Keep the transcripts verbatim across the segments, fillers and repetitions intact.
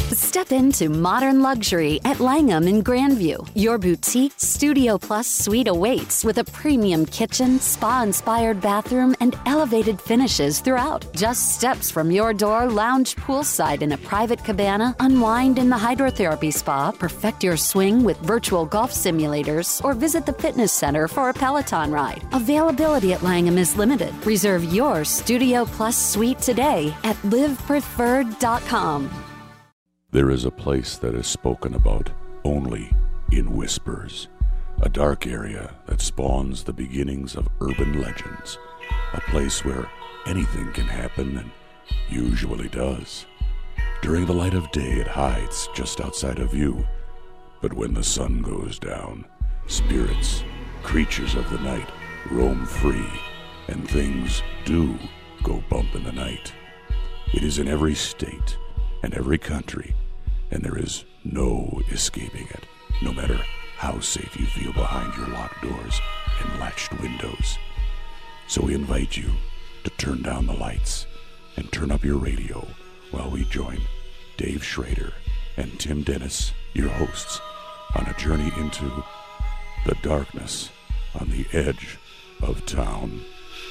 Step into modern luxury at Langham in Grandview. Your boutique Studio Plus suite awaits with a premium kitchen, spa-inspired bathroom, and elevated finishes throughout. Just steps from your door, lounge poolside in a private cabana, unwind in the hydrotherapy spa, perfect your swing with virtual golf simulators, or visit the fitness center for a Peloton ride. Availability at Langham is limited. Reserve your Studio Plus suite today at live preferred dot com. There is a place that is spoken about only in whispers, a dark area that spawns the beginnings of urban legends, a place where anything can happen and usually does. During the light of day, it hides just outside of view, but when the sun goes down, spirits, creatures of the night, roam free, and things do go bump in the night. It is in every state and every country, and there is no escaping it, no matter how safe you feel behind your locked doors and latched windows. So we invite you to turn down the lights and turn up your radio while we join Dave Schrader and Tim Dennis, your hosts, on a journey into the darkness on the edge of town.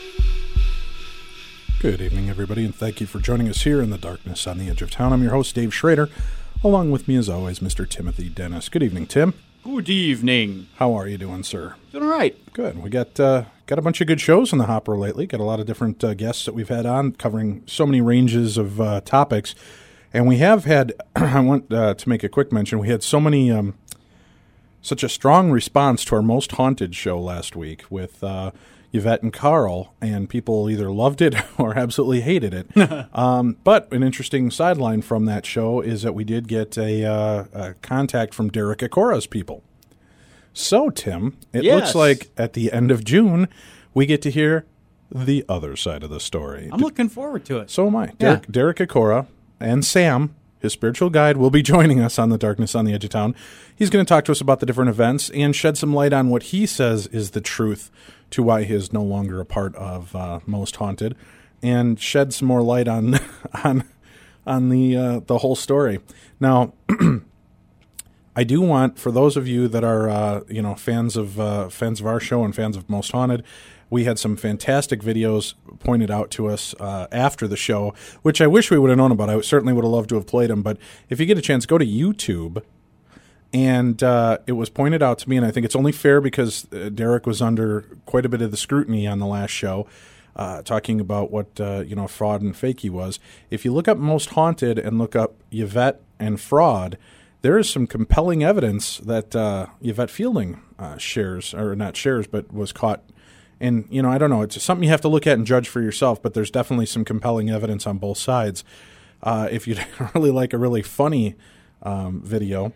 Good evening, everybody, and thank you for joining us here in the darkness on the edge of town. I'm your host, Dave Schrader. Along with me, as always, Mister Timothy Dennis. Good evening, Tim. Good evening. How are you doing, sir? Doing all right. Good. We got uh, got a bunch of good shows in the hopper lately. Got a lot of different uh, guests that we've had on, covering so many ranges of uh, topics. And we have had, I want uh, to make a quick mention, we had so many, um, such a strong response to our Most Haunted show last week with Uh, Yvette and Carl, and people either loved it or absolutely hated it. um, but an interesting sideline from that show is that we did get a, uh, a contact from Derek Akora's people. So, Tim, it yes. looks like at the end of June, we get to hear the other side of the story. I'm looking forward to it. So am I. Derek, yeah. Derek Akora and Sam, his spiritual guide, will be joining us on the Darkness on the Edge of Town. He's going to talk to us about the different events and shed some light on what he says is the truth to why he is no longer a part of uh, Most Haunted, and shed some more light on on on the uh, the whole story. Now, I do want, for those of you that are uh, you know fans of uh, fans of our show and fans of Most Haunted, we had some fantastic videos pointed out to us uh, after the show, which I wish we would have known about. I certainly would have loved to have played them, but if you get a chance, go to YouTube. And uh, it was pointed out to me, and I think it's only fair because uh, Derek was under quite a bit of the scrutiny on the last show, uh, talking about what uh, you know fraud and fake he was. If you look up Most Haunted and look up Yvette and fraud, there is some compelling evidence that uh, Yvette Fielding uh, shares, or not shares, but was caught. And, you know, I don't know, it's something you have to look at and judge for yourself, but there's definitely some compelling evidence on both sides. Uh, if you'd really like a really funny um, video,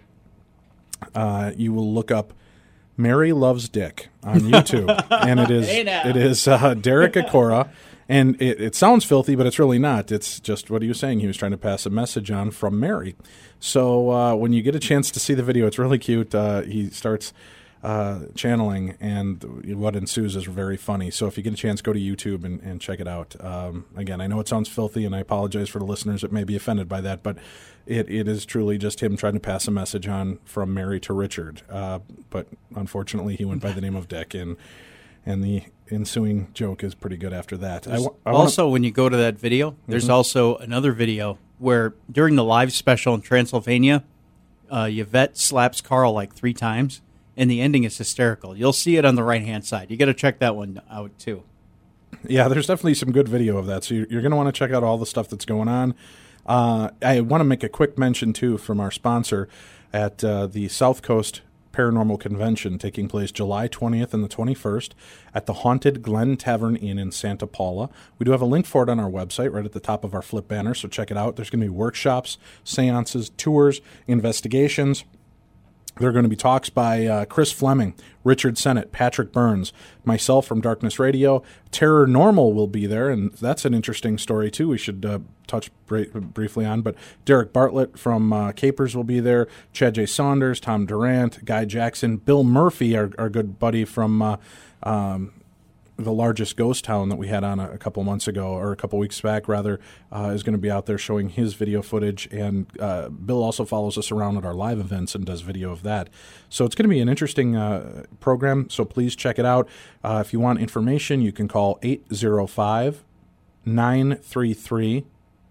uh, you will look up Mary Loves Dick on YouTube. And it is hey it is uh, Derek Akora. And it, it sounds filthy, but it's really not. It's just what he was saying. He was trying to pass a message on from Mary. So uh, when you get a chance to see the video, it's really cute. Uh, he starts uh, channeling, and what ensues is very funny. So if you get a chance, go to YouTube and, and check it out. Um, again, I know it sounds filthy, and I apologize for the listeners that may be offended by that, but it, it is truly just him trying to pass a message on from Mary to Richard. Uh, but unfortunately, he went by the name of Dick, and and the ensuing joke is pretty good after that. I, I also, wanna... when you go to that video, there's mm-hmm. also another video where during the live special in Transylvania, uh, Yvette slaps Carl like three times, and the ending is hysterical. You'll see it on the right-hand side. You got to check that one out, too. Yeah, there's definitely some good video of that, so you're, you're going to want to check out all the stuff that's going on. Uh, I want to make a quick mention, too, from our sponsor at uh, the South Coast Paranormal Convention taking place July twentieth and the twenty-first at the Haunted Glen Tavern Inn in Santa Paula. We do have a link for it on our website right at the top of our flip banner, so check it out. There's going to be workshops, seances, tours, investigations. There are going to be talks by uh, Chris Fleming, Richard Sennett, Patrick Burns, myself from Darkness Radio. Terror Normal will be there, and that's an interesting story, too, we should uh, touch bra- briefly on. But Derek Bartlett from uh, Capers will be there, Chad J. Saunders, Tom Durant, Guy Jackson, Bill Murphy, our, our good buddy from uh, um, the largest ghost town that we had on a, a couple months ago, or a couple weeks back, rather, uh, is going to be out there showing his video footage. And uh, Bill also follows us around at our live events and does video of that. So it's going to be an interesting uh, program, so please check it out. Uh, if you want information, you can call eight zero five, nine three three,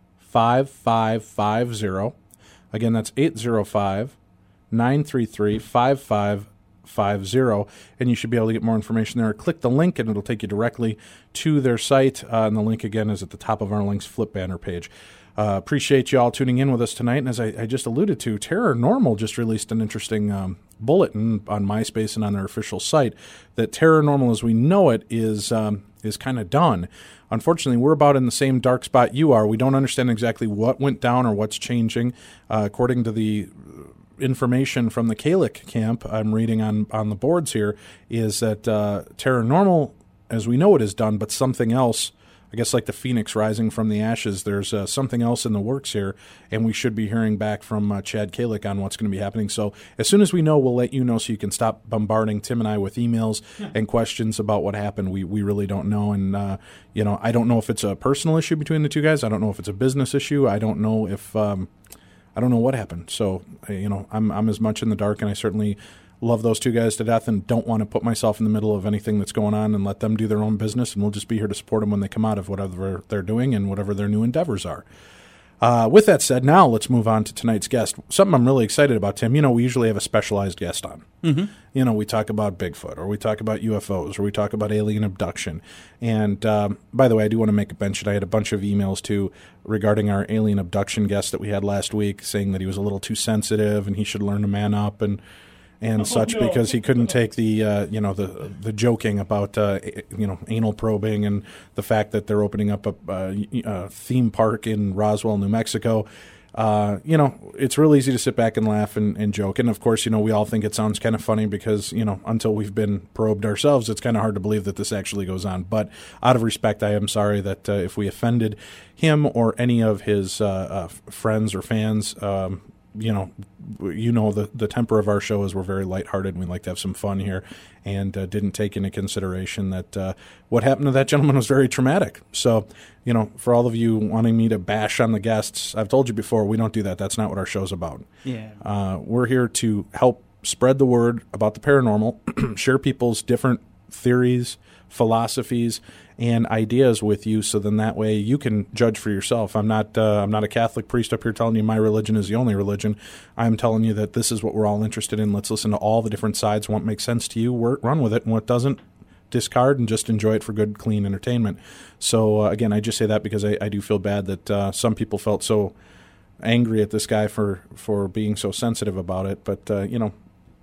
five five five zero. Again, that's eight zero five, nine three three, five five five zero, and you should be able to get more information there. Click the link, and it'll take you directly to their site, uh, and the link, again, is at the top of our Links Flip banner page. Uh, appreciate you all tuning in with us tonight, and as I, I just alluded to, Terror Normal just released an interesting um, bulletin on MySpace and on their official site that Terror Normal as we know it is um, is kind of done. Unfortunately, we're about in the same dark spot you are. We don't understand exactly what went down or what's changing. Uh, according to the information from the Kalik camp I'm reading on, on the boards here, is that uh, Terror Normal, as we know it, is done, but something else, I guess like the phoenix rising from the ashes, there's uh, something else in the works here, and we should be hearing back from uh, Chad Kalik on what's going to be happening. So as soon as we know, we'll let you know so you can stop bombarding Tim and I with emails and questions about what happened. We we really don't know, and uh, you know, I don't know if it's a personal issue between the two guys. I don't know if it's a business issue. I don't know if um, I don't know what happened. So you know, I'm I'm as much in the dark, and I certainly love those two guys to death and don't want to put myself in the middle of anything that's going on, and let them do their own business, and we'll just be here to support them when they come out of whatever they're doing and whatever their new endeavors are. Uh, with that said, now let's move on to tonight's guest. Something I'm really excited about, Tim. You know, we usually have a specialized guest on. Mm-hmm. You know, we talk about Bigfoot, or we talk about U F Os, or we talk about alien abduction. And um, by the way, I do want to make a mention. I had a bunch of emails, too, regarding our alien abduction guest that we had last week, saying that he was a little too sensitive and he should learn to man up and and oh, such no. because he couldn't take the uh, you know the the joking about uh, you know anal probing and the fact that they're opening up a, a, a theme park in Roswell, New Mexico. Uh, you know, it's real easy to sit back and laugh and, and joke, and of course, you know, we all think it sounds kind of funny because you know until we've been probed ourselves, it's kind of hard to believe that this actually goes on. But out of respect, I am sorry that uh, if we offended him or any of his uh, uh, friends or fans. Um, You know, you know the the temper of our show is we're very lighthearted and we like to have some fun here, and uh, didn't take into consideration that uh, what happened to that gentleman was very traumatic. So, you know, for all of you wanting me to bash on the guests, I've told you before, we don't do that. That's not what our show's about. Yeah, uh, we're here to help spread the word about the paranormal, share people's different theories, philosophies, and ideas with you, so then that way you can judge for yourself. I'm not uh, I'm not a Catholic priest up here telling you my religion is the only religion. I'm telling you that this is what we're all interested in. Let's listen to all the different sides. What makes sense to you, work, run with it, and what doesn't, discard and just enjoy it for good, clean entertainment. So, uh, again, I just say that because I, I do feel bad that uh, some people felt so angry at this guy for, for being so sensitive about it. But, uh, you know,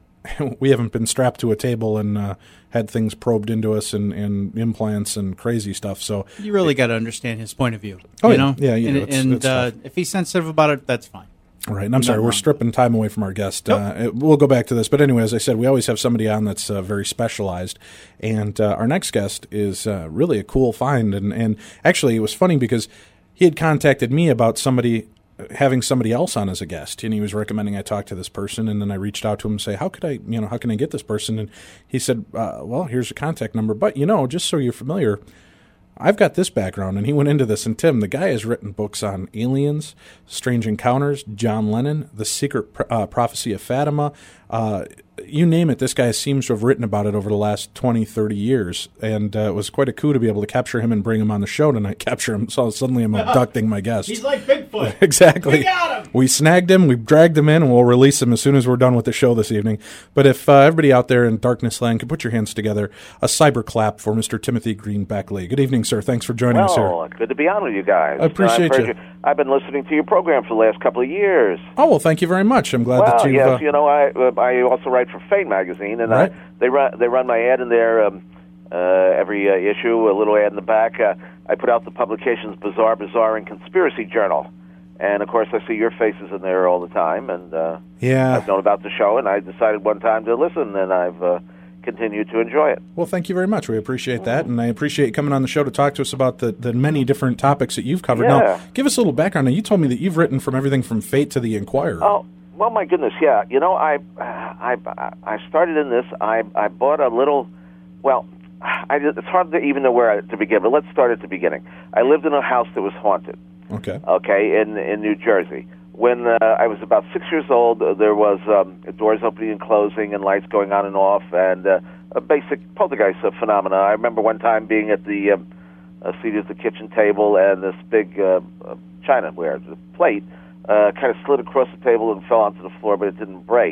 we haven't been strapped to a table and uh, had things probed into us and, and implants and crazy stuff. So you really got to understand his point of view. Oh, you yeah. know? Yeah, yeah. And, it's, and it's uh, if he's sensitive about it, that's fine. Right. And I'm sorry, we're stripping time away from our guest. Nope. Uh, we'll go back to this. But anyway, as I said, we always have somebody on that's uh, very specialized. And uh, our next guest is uh, really a cool find. And, and actually, it was funny because he had contacted me about somebody having somebody else on as a guest, and he was recommending I talk to this person, and then I reached out to him and say, how could I, you know, how can I get this person? And he said, uh, well, here's a contact number, but, you know, just so you're familiar, I've got this background, and he went into this, and Tim, the guy has written books on aliens, Strange Encounters, John Lennon, The Secret uh, Prophecy of Fatima, uh, you name it, this guy seems to have written about it over the last twenty, thirty years, and uh, it was quite a coup to be able to capture him and bring him on the show tonight. Capture him, so suddenly I'm abducting my guest. He's like Bigfoot. Exactly. We got him. We snagged him, we dragged him in, and we'll release him as soon as we're done with the show this evening. But if uh, everybody out there in Darkness Land could put your hands together, a cyber clap for Mister Timothy Green Beckley. Good evening, sir. Thanks for joining well, us here. Well, good to be on with you guys. I appreciate you. Know, you. you. I've been listening to your program for the last couple of years. Oh, well, thank you very much. I'm glad well, that you've... yes, uh, you know, I uh, I also write for Fate magazine, and right. I, they run they run my ad in there um, uh, every uh, issue, a little ad in the back. Uh, I put out the publication's Bizarre, Bizarre, and Conspiracy Journal. And, of course, I see your faces in there all the time, and uh, yeah. I've known about the show, and I decided one time to listen, and I've uh, continued to enjoy it. Well, thank you very much. We appreciate that, and I appreciate you coming on the show to talk to us about the, the many different topics that you've covered. Yeah. Now, give us a little background. Now, you told me that you've written from everything from Fate to the Inquirer. Oh, well, my goodness, yeah. You know, I I, I started in this. I, I bought a little, well, I, it's hard to even know where to begin, but let's start at the beginning. I lived in a house that was haunted. Okay. Okay, in in New Jersey. When uh, I was about six years old, uh, there was um, doors opening and closing and lights going on and off, and uh, a basic poltergeist uh, phenomena. I remember one time being at the uh, uh, seated at the kitchen table, and this big uh, uh, chinaware, the plate, uh, kind of slid across the table and fell onto the floor, but it didn't break.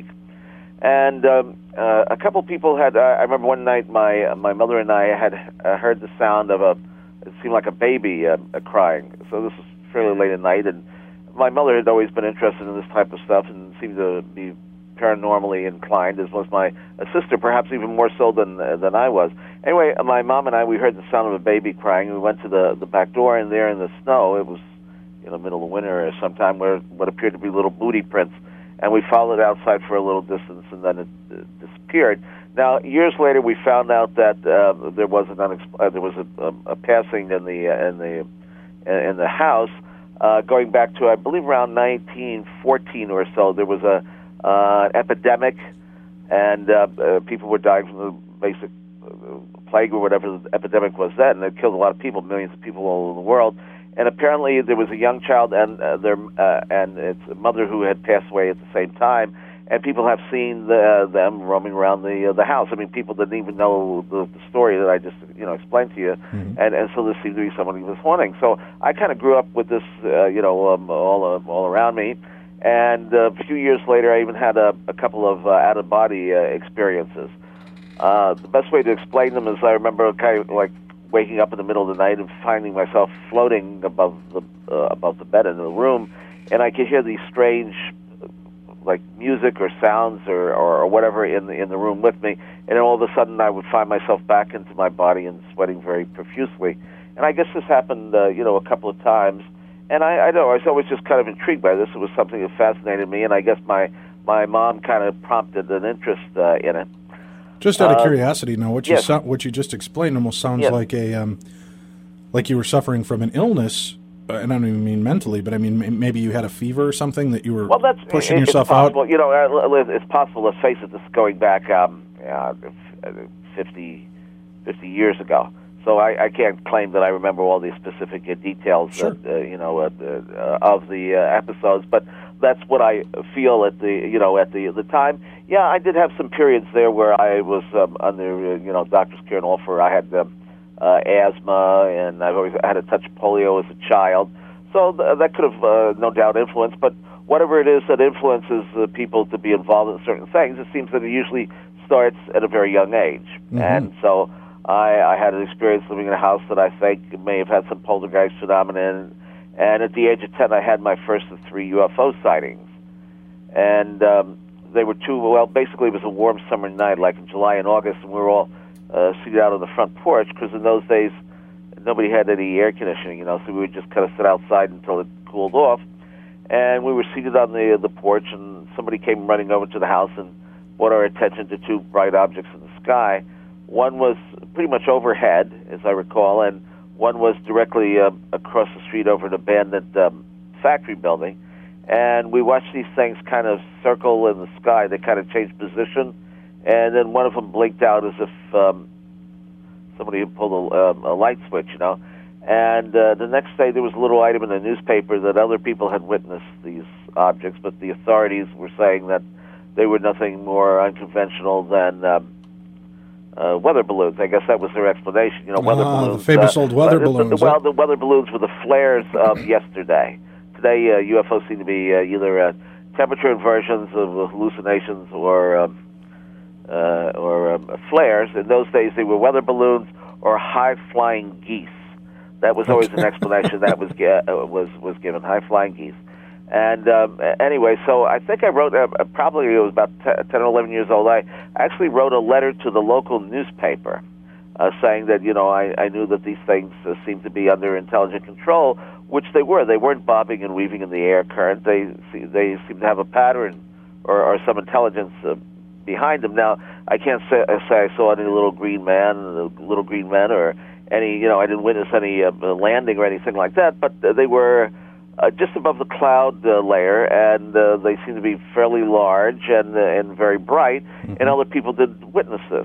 And um, uh, a couple people had. Uh, I remember one night my uh, my mother and I had uh, heard the sound of a. It seemed like a baby uh, uh, crying. So this was fairly late at night, and my mother had always been interested in this type of stuff and seemed to be paranormally inclined, as was my uh, sister, perhaps even more so than uh, than I was. Anyway, uh, my mom and I, we heard the sound of a baby crying. We went to the the back door, and there in the snow, it was in the middle of winter or sometime, where what appeared to be little booty prints. And we followed it outside for a little distance, and then it uh, disappeared. Now, years later, we found out that uh, there was an unexp- uh, there was a, a, a passing in the uh, in the in the house, uh, going back to I believe around nineteen fourteen or so. There was a uh, epidemic, and uh, uh, people were dying from the basic uh, plague or whatever the epidemic was then, and it killed a lot of people, millions of people all over the world. And apparently, there was a young child and uh, their uh, and its mother who had passed away at the same time. And people have seen the, them roaming around the uh, the house. I mean, people didn't even know the, the story that I just you know explained to you. Mm-hmm. And and so this seemed to be someone who was haunting. So I kind of grew up with this, uh, you know, um, all uh, all around me. And uh, a few years later, I even had a, a couple of uh, out of body uh, experiences. Uh, the best way to explain them is I remember kind of like waking up in the middle of the night and finding myself floating above the uh, above the bed in the room, and I could hear these strange, like music or sounds or, or, or whatever in the in the room with me, and then all of a sudden I would find myself back into my body and sweating very profusely. And I guess this happened, uh, you know, a couple of times, and I, I know I was always just kind of intrigued by this. It was something that fascinated me, and I guess my my mom kind of prompted an interest uh, in it. Just out of uh, curiosity, now what you yes. so, what you just explained almost sounds yes. like a um, like you were suffering from an illness, uh, and I don't even mean mentally, but I mean m- maybe you had a fever or something that you were well, that's, pushing it, yourself it's possible. out. You know, uh, it's possible. Let's face it. This is going back um, uh, fifty, fifty years ago. So I, I can't claim that I remember all the specific uh, details, Sure. that, uh, you know, uh, uh, of the uh, episodes. But that's what I feel at the, you know, at the the time. Yeah, I did have some periods there where I was um, under, uh, you know, doctor's care and all for. I had um, uh, asthma, and I've always had a touch of polio as a child. So th- that could have uh, no doubt influenced. But whatever it is that influences uh, people to be involved in certain things, it seems that it usually starts at a very young age. Mm-hmm. And so I, I had an experience living in a house that I think may have had some poltergeist phenomenon. And at the age of ten, I had my first of three U F O sightings. And um, they were two, well, basically it was a warm summer night, like in July and August, and we were all uh, seated out on the front porch, because in those days, nobody had any air conditioning, you know, so we would just kind of sit outside until it cooled off. And we were seated on the the porch, and somebody came running over to the house and brought our attention to two bright objects in the sky. One was pretty much overhead, as I recall, and one was directly uh, across the street over an abandoned um, factory building. And we watched these things kind of circle in the sky. They kind of changed position, and then one of them blinked out as if um, somebody had pulled a, um, a light switch, you know. And uh, the next day there was a little item in the newspaper that other people had witnessed these objects, but the authorities were saying that they were nothing more unconventional than um, uh, weather balloons. I guess that was their explanation. You know, weather ah, balloons. The famous uh, old weather uh, balloons. The, the, well, the weather balloons were the flares of yesterday. Today, uh, U F Os seem to be uh, either uh, temperature inversions of hallucinations or um, uh, or um, flares. In those days, they were weather balloons or high-flying geese. That was always an explanation that was uh, was was given, high-flying geese. And um, anyway, so I think I wrote, uh, probably it was about ten or eleven years old, I actually wrote a letter to the local newspaper uh, saying that, you know, I, I knew that these things uh, seemed to be under intelligent control, which they were. They weren't bobbing and weaving in the air current. They they seemed to have a pattern or, or some intelligence uh, behind them. Now, I can't say, say I saw any little green man, little green men, or any, you know, I didn't witness any uh, landing or anything like that, but uh, they were uh, just above the cloud uh, layer, and uh, they seemed to be fairly large and uh, and very bright, mm-hmm. and other people did witness this.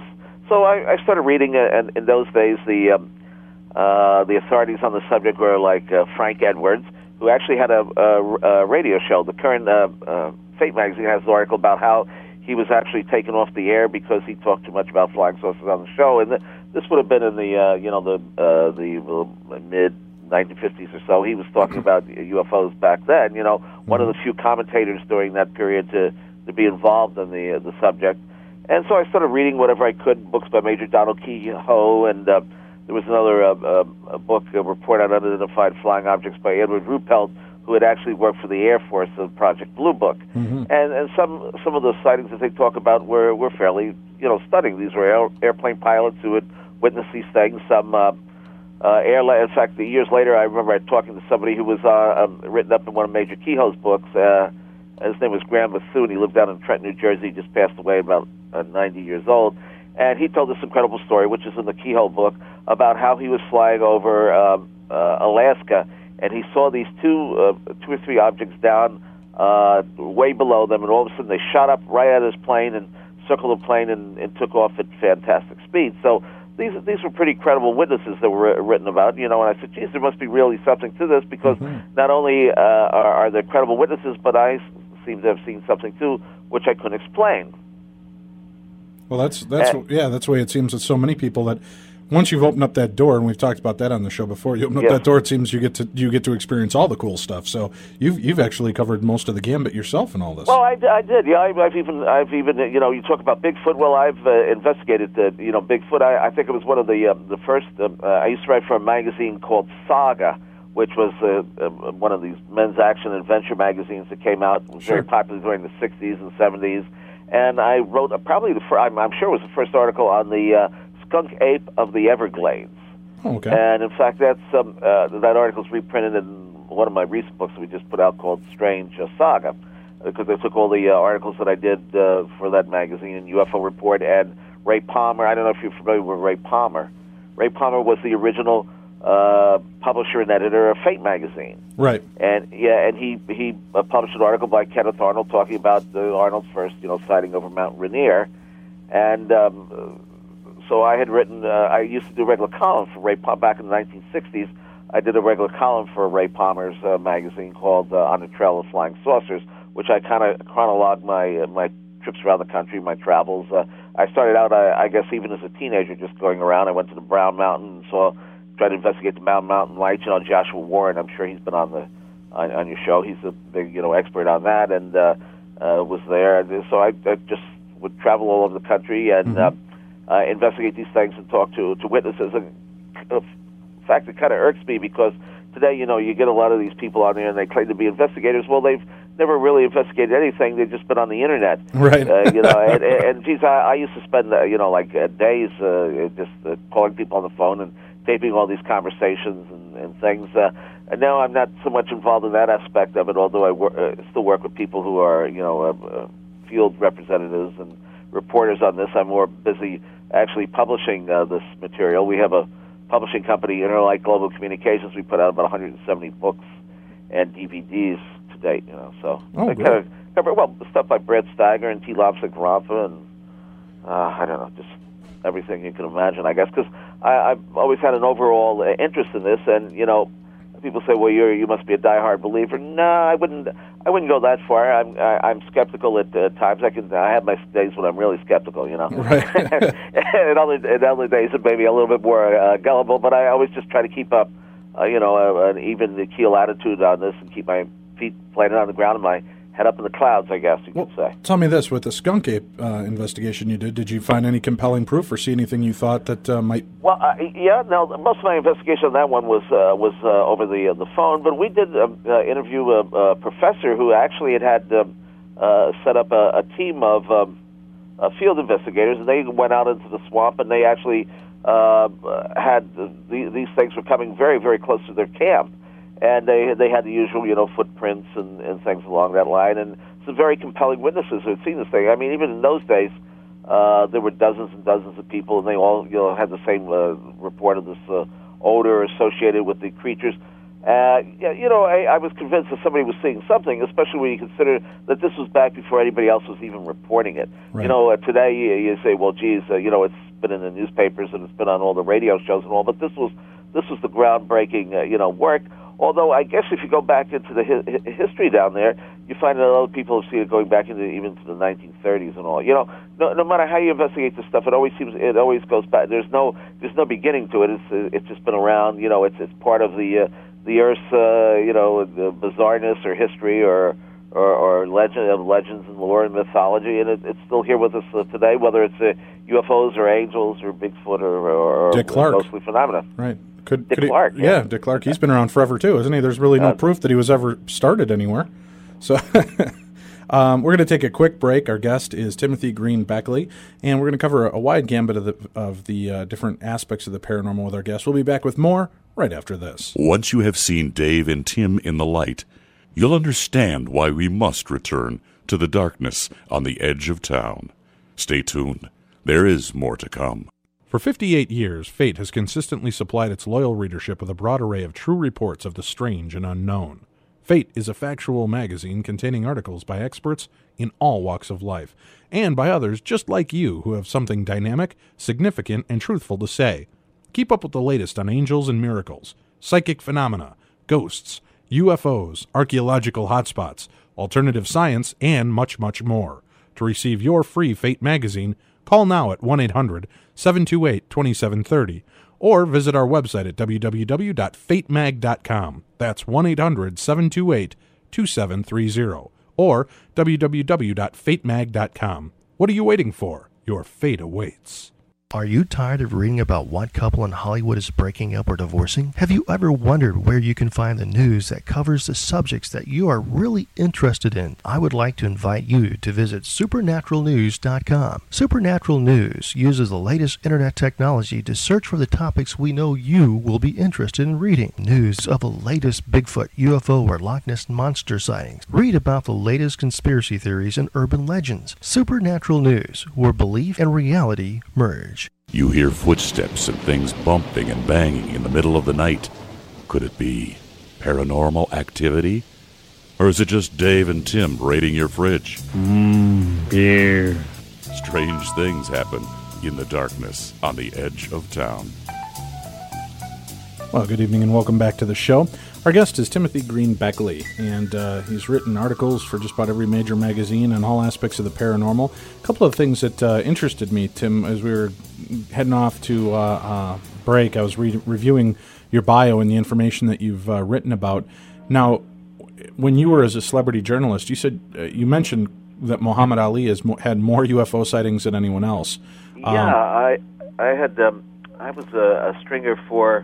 so I, I started reading, uh, and in those days, the um, uh, the authorities on the subject were like uh, Frank Edwards, who actually had a, a, a radio show. The current uh, uh, Fate magazine has an article about how he was actually taken off the air because he talked too much about flying saucers on the show. And the, this would have been in the uh, you know the uh, the uh, mid nineteen fifties or so. He was talking about U F Os back then. You know, one of the few commentators during that period to to be involved in the uh, the subject. And so I started reading whatever I could, books by Major Donald Kehoe, and uh, there was another uh, uh, a book, a report on unidentified flying objects by Edward Ruppelt, who had actually worked for the Air Force, the Project Blue Book. Mm-hmm. And and some some of the sightings that they talk about were, were fairly, you know, stunning. These were air, airplane pilots who had witnessed these things. Some uh, uh, air, in fact, the years later, I remember talking to somebody who was uh, um, written up in one of Major Kehoe's books. Uh, his name was Graham Bethune. He lived down in Trenton, New Jersey. He just passed away about uh, ninety years old. And he told this incredible story, which is in the Kehoe book, about how he was flying over um, uh, Alaska, and he saw these two, uh, two or three objects down uh, way below them, and all of a sudden they shot up right out of his plane and circled the plane and, and took off at fantastic speed. So these these were pretty credible witnesses that were written about, you know. And I said, geez, there must be really something to this, because mm-hmm. not only uh, are, are there credible witnesses, but I seem to have seen something too, which I couldn't explain. Well, that's that's and, yeah, that's the way it seems with so many people, that once you've opened up that door, and we've talked about that on the show before, you open up yes. that door, it seems you get to you get to experience all the cool stuff. So you've you've actually covered most of the gambit yourself in all this. Well, I, I did. Yeah, I, I've even I've even you know you talk about Bigfoot. Well, I've uh, investigated the you know Bigfoot. I, I think it was one of the uh, the first. Uh, I used to write for a magazine called Saga, which was uh, uh, one of these men's action adventure magazines that came out. It was sure. very popular during the sixties and seventies. And I wrote uh, probably the first, I'm, I'm sure it was the first article on the uh, skunk ape of the Everglades. Oh, okay. And in fact, that's um, uh, that article is reprinted in one of my recent books that we just put out called Strange uh, Saga, because I took all the uh, articles that I did uh, for that magazine, U F O Report, and Ray Palmer. I don't know if you're familiar with Ray Palmer. Ray Palmer was the original uh, publisher and editor of Fate magazine. Right. And yeah, and he he uh, published an article by Kenneth Arnold talking about uh, Arnold's first, you know, sighting over Mount Rainier, and um, so I had written. Uh, I used to do a regular column for Ray Palmer back in the nineteen sixties. I did a regular column for Ray Palmer's uh, magazine called uh, On the Trail of Flying Saucers, which I kind of chronologued my uh, my trips around the country, my travels. Uh, I started out, I, I guess, even as a teenager, just going around. I went to the Brown Mountain and saw. Tried to investigate the Mountain Mountain Lights. You know, Joshua Warren, I'm sure he's been on the on, on your show. He's a big, you know, expert on that, and uh, uh, was there. And so I, I just would travel all over the country and mm-hmm. uh, uh, investigate these things and talk to to witnesses. And in fact, it kind of irks me, because today, you know, you get a lot of these people on there and they claim to be investigators. Well, they've never really investigated anything. They've just been on the internet, right? Uh, you know, and, and, and geez, I, I used to spend, uh, you know, like uh, days uh, just uh, calling people on the phone and taping all these conversations and, and things. Uh, and now I'm not so much involved in that aspect of it, although I wor- uh, still work with people who are, you know, uh, uh, field representatives and reporters on this. I'm more busy actually publishing uh, this material. We have a publishing company, Interlight Global Communications. We put out about one hundred seventy books and D V Ds to date, you know. So oh, I kind of cover, well, stuff like Brad Steiger and T. Lobsik Rampa and, uh, I don't know, just everything you can imagine, I guess, because I've always had an overall interest in this. And, you know, people say, well, you're, you must be a diehard believer. No, I wouldn't I wouldn't go that far. I'm I, I'm skeptical at uh, times. I can I have my days when I'm really skeptical, you know. Right. and other, and other days it may be a little bit more uh, gullible, but I always just try to keep up, uh, you know, uh, an even keel attitude on this and keep my feet planted on the ground and my head up in the clouds, I guess you well, could say. Tell me this, with the skunk ape uh, investigation you did, did you find any compelling proof or see anything you thought that uh, might... Well, uh, yeah, no, most of my investigation on that one was uh, was uh, over the uh, the phone, but we did uh, uh, interview a, a professor who actually had had um, uh, set up a, a team of um, uh, field investigators, and they went out into the swamp, and they actually uh, had the, these things were coming very, very close to their camp. And they they had the usual, you know, footprints and, and things along that line, and some very compelling witnesses who had seen this thing. I mean, even in those days, uh, there were dozens and dozens of people, and they all, you know, had the same uh, report of this uh, odor associated with the creatures. Uh, yeah, you know, I, I was convinced that somebody was seeing something, especially when you consider that this was back before anybody else was even reporting it. Right. You know, uh, today you, you say, well, geez, uh, you know, it's been in the newspapers and it's been on all the radio shows and all, but this was this was the groundbreaking, uh, you know, work. Although I guess if you go back into the hi- history down there, you find that a lot of people have seen it going back into even to the nineteen thirties and all. You know, no, no matter how you investigate this stuff, it always seems it always goes back. There's no there's no beginning to it. It's uh, it's just been around. You know, it's it's part of the uh, the Earth's uh, you know the bizarreness or history or or, or legend of legends and lore and mythology, and it, it's still here with us uh, today. Whether it's uh, U F Os or angels or Bigfoot or, or, Dick Clark. ghostly phenomena. Right. Could, Dick could he, Clark, yeah. yeah. Dick Clark. He's been around forever too, isn't he? There's really no Uh, proof that he was ever started anywhere. So um, we're going to take a quick break. Our guest is Timothy Green Beckley, and we're going to cover a, a wide gambit of the of the uh, different aspects of the paranormal with our guest. We'll be back with more right after this. Once you have seen Dave and Tim in the light, you'll understand why we must return to the darkness on the edge of town. Stay tuned. There is more to come. For fifty-eight years, Fate has consistently supplied its loyal readership with a broad array of true reports of the strange and unknown. Fate is a factual magazine containing articles by experts in all walks of life, and by others just like you who have something dynamic, significant, and truthful to say. Keep up with the latest on angels and miracles, psychic phenomena, ghosts, U F Os, archaeological hotspots, alternative science, and much, much more. To receive your free Fate magazine, call now at one eight hundred seven two eight two seven three zero or visit our website at w w w dot fate mag dot com. That's one eight hundred seven two eight two seven three zero or w w w dot fate mag dot com. What are you waiting for? Your fate awaits. Are you tired of reading about what couple in Hollywood is breaking up or divorcing? Have you ever wondered where you can find the news that covers the subjects that you are really interested in? I would like to invite you to visit supernatural news dot com. Supernatural News uses the latest internet technology to search for the topics we know you will be interested in reading. News of the latest Bigfoot, U F O, or Loch Ness Monster sightings. Read about the latest conspiracy theories and urban legends. Supernatural News, where belief and reality merge. You hear footsteps and things bumping and banging in the middle of the night. Could it be paranormal activity? Or is it just Dave and Tim raiding your fridge? Mmm, beer. Strange things happen in the darkness on the edge of town. Well, good evening and welcome back to the show. Our guest is Timothy Green Beckley, and uh, he's written articles for just about every major magazine on all aspects of the paranormal. A couple of things that uh, interested me, Tim, as we were heading off to uh, uh, break, I was re- reviewing your bio and the information that you've uh, written about. Now, when you were as a celebrity journalist, you said uh, you mentioned that Muhammad Ali has mo- had more U F O sightings than anyone else. Yeah, Um, I I had um, I was a, a stringer for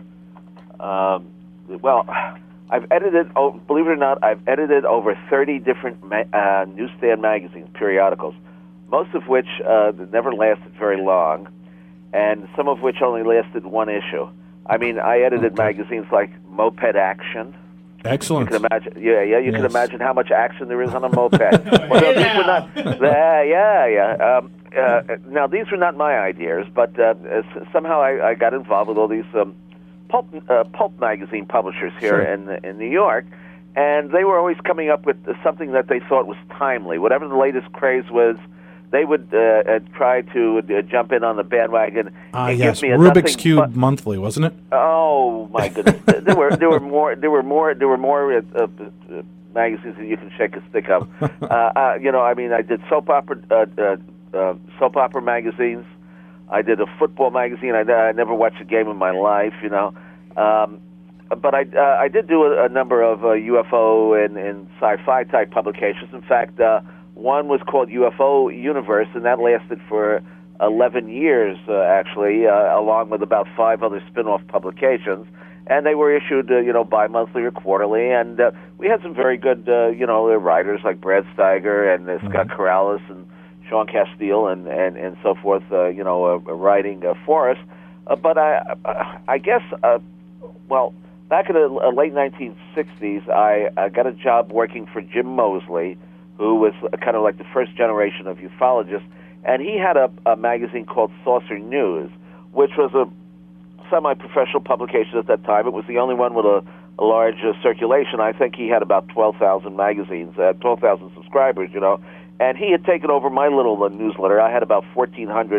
um, well. I've edited, oh, believe it or not, I've edited over thirty different ma- uh, newsstand magazines, periodicals, most of which uh, never lasted very long, and some of which only lasted one issue. I mean, I edited Okay. magazines like Moped Action. Excellent. You can imagine, yeah, yeah. You can Yes. imagine how much action there is on a moped. Well, no, these were not. Yeah, yeah, yeah. Um, uh, now, these were not my ideas, but uh, s- somehow I, I got involved with all these um, pulp uh, pulp magazine publishers here Sure. in in New York, and they were always coming up with something that they thought was timely. Whatever the latest craze was, they would uh, uh, try to uh, jump in on the bandwagon Ah, and yes, give me a Rubik's nothing Cube but- Monthly, wasn't it? Oh my goodness! there were there were more there were more there were more uh, uh, uh, magazines that you can shake a stick of. uh, uh, you know, I mean, I did soap opera uh, uh, uh, soap opera magazines. I did a football magazine. I, I never watched a game in my life. You know, um, but I uh, I did do a, a number of uh, U F O and, and sci-fi type publications. In fact, uh, one was called U F O Universe, and that lasted for eleven years, uh, actually, uh, along with about five other spin-off publications. And they were issued, uh, you know, bi-monthly or quarterly. And uh, we had some very good, uh, you know, writers like Brad Steiger and uh, Scott Corrales and Sean Castile and, and, and so forth, uh, you know, uh, writing uh, for us. Uh, but I, I guess, uh, well, back in the uh, late nineteen sixties, I, I got a job working for Jim Moseley, who was kind of like the first generation of ufologists. And he had a, a magazine called Saucer News, which was a semi-professional publication at that time. It was the only one with a, a large uh, circulation. I think he had about twelve thousand magazines, uh, twelve thousand subscribers, you know. And he had taken over my little uh, newsletter. I had about fourteen hundred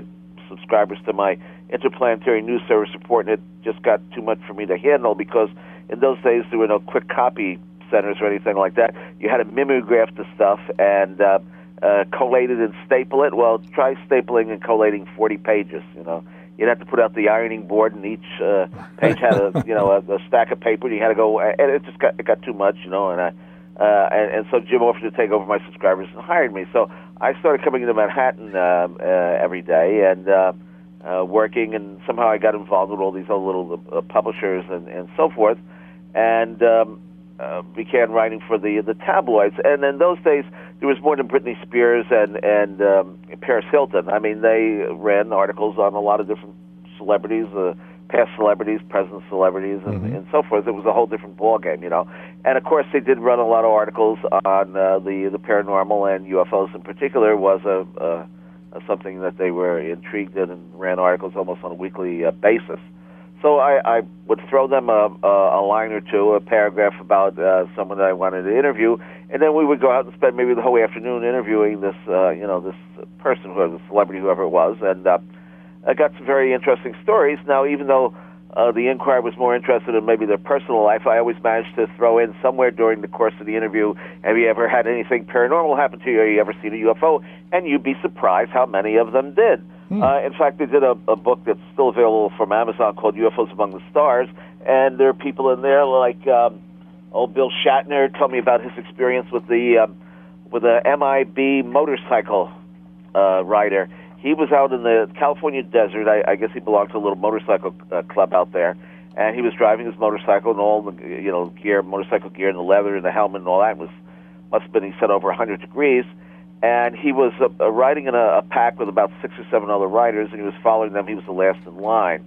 subscribers to my Interplanetary News Service report, and it just got too much for me to handle because in those days there were no quick copy centers or anything like that. You had to mimeograph the stuff and uh, uh, collate it and staple it. Well, try stapling and collating forty pages, you know. You'd have to put out the ironing board, and each uh, page had a you know a, a stack of paper. And you had to go, and it just got it got too much, you know. And I uh, and, and so Jim offered to take over my subscribers and hired me. So I started coming into Manhattan uh, uh, every day and uh, uh, working, and somehow I got involved with all these other little uh, publishers and, and so forth, and um, uh, began writing for the the tabloids. And in those days, there was more than Britney Spears and and um, Paris Hilton. I mean, they ran articles on a lot of different celebrities, uh, past celebrities, present celebrities, and, mm-hmm. and so forth. It was a whole different ballgame, you know. And of course, they did run a lot of articles on uh, the the paranormal, and U F Os in particular was a, a, a something that they were intrigued in, and ran articles almost on a weekly uh, basis. So I, I would throw them a, a, a line or two, a paragraph about uh, someone that I wanted to interview, and then we would go out and spend maybe the whole afternoon interviewing this, uh, you know, this person, whoever, the celebrity, whoever it was, and uh, I got some very interesting stories. Now, even though uh, the Inquirer was more interested in maybe their personal life, I always managed to throw in somewhere during the course of the interview, have you ever had anything paranormal happen to you? Have you ever seen a U F O? And you'd be surprised how many of them did. Hmm. Uh, in fact, they did a, a book that's still available from Amazon called U F Os Among the Stars, and there are people in there like um, old Bill Shatner told me about his experience with the um, with a M I B motorcycle uh, rider. He was out in the California desert. I, I guess he belonged to a little motorcycle uh, club out there, and he was driving his motorcycle and all the you know gear, motorcycle gear, and the leather and the helmet and all that was must have been, he said, over one hundred degrees. And he was uh, uh, riding in a, a pack with about six or seven other riders, and he was following them. He was the last in line,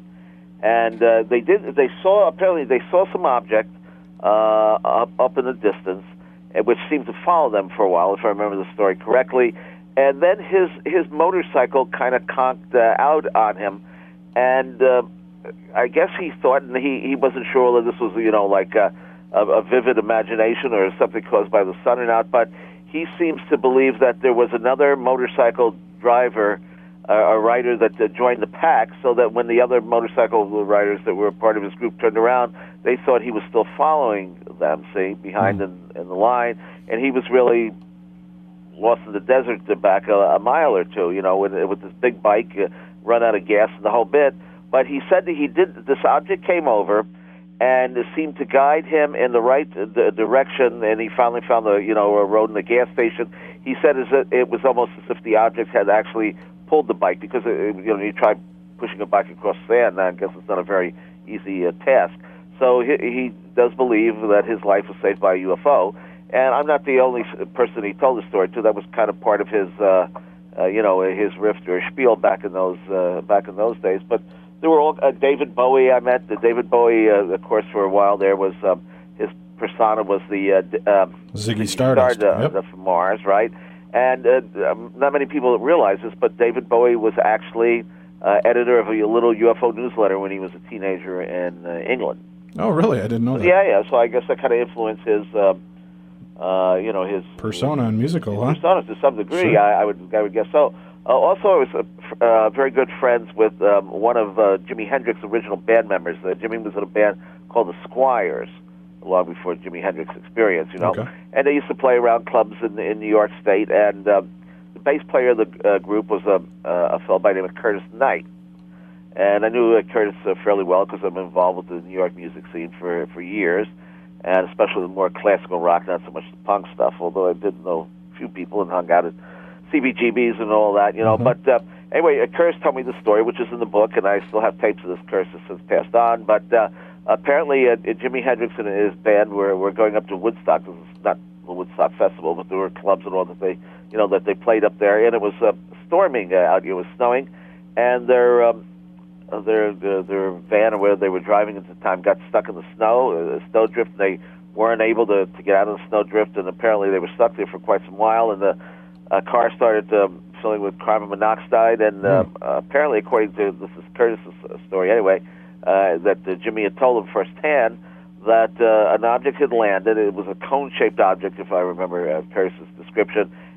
and uh, they did. They saw apparently they saw some object uh, up up in the distance, which seemed to follow them for a while, if I remember the story correctly. And then his his motorcycle kind of conked uh, out on him, and uh, I guess he thought, and he he wasn't sure whether this was you know like a, a, a vivid imagination or something caused by the sun or not, but he seems to believe that there was another motorcycle driver, uh, a rider that uh, joined the pack, so that when the other motorcycle riders that were part of his group turned around, they thought he was still following them, see, behind mm-hmm. in, in the line, and he was really lost in the desert to back a, a mile or two, you know, with, with this big bike, uh, run out of gas and the whole bit. But he said that he did, this object came over, and it seemed to guide him in the right uh, the direction, and he finally found the you know a road in the gas station. He said is that it was almost as if the object had actually pulled the bike, because it, you know you try pushing a bike across sand. I guess it's not a very easy uh, task. So he, he does believe that his life was saved by a U F O, and I'm not the only person he told the story to. That was kind of part of his uh, uh, you know his riff or spiel back in those uh, back in those days, but. There were all uh, David Bowie. I met the David Bowie. Uh, of course, for a while there was um, his persona was the uh, um, Ziggy Stardust, Stardust yep. from Mars, right? And uh, um, not many people realize this, but David Bowie was actually uh, editor of a little U F O newsletter when he was a teenager in uh, England. Oh, really? I didn't know that. Yeah, yeah. So I guess that kind of influenced his, uh, uh, you know, his persona and musical, his huh? Persona to some degree. Sure. I, I would, I would guess so. Uh, also, I was uh, uh, very good friends with um, one of uh, Jimi Hendrix's original band members. Uh, Jimmy was in a band called the Squires, long before Jimi Hendrix Experience, you know. Okay. And they used to play around clubs in, in New York State. And uh, the bass player of the uh, group was a, uh, a fellow by the name of Curtis Knight. And I knew uh, Curtis uh, fairly well because I'm involved with the New York music scene for for years, and especially the more classical rock, not so much the punk stuff, although I did know a few people and hung out at C B G B's and all that, you know. Mm-hmm. But uh, anyway, uh, Curtis told me the story, which is in the book, and I still have tapes of this. Curtis has since passed on. But uh, apparently, uh, Jimi Hendrix and his band were, were going up to Woodstock. This is not the Woodstock Festival, but there were clubs and all that they, you know, that they played up there, and it was uh, storming uh, out. It was snowing, and their um, their their, their van or where they were driving at the time got stuck in the snow, uh, snow drift. And they weren't able to, to get out of the snow drift, and apparently they were stuck there for quite some while, and the A uh, car started um, filling with carbon monoxide, and uh, mm. uh, apparently, according to this is Curtis's story anyway, uh, that uh, Jimmy had told him firsthand that uh, an object had landed. It was a cone-shaped object, if I remember uh, Curtis's description,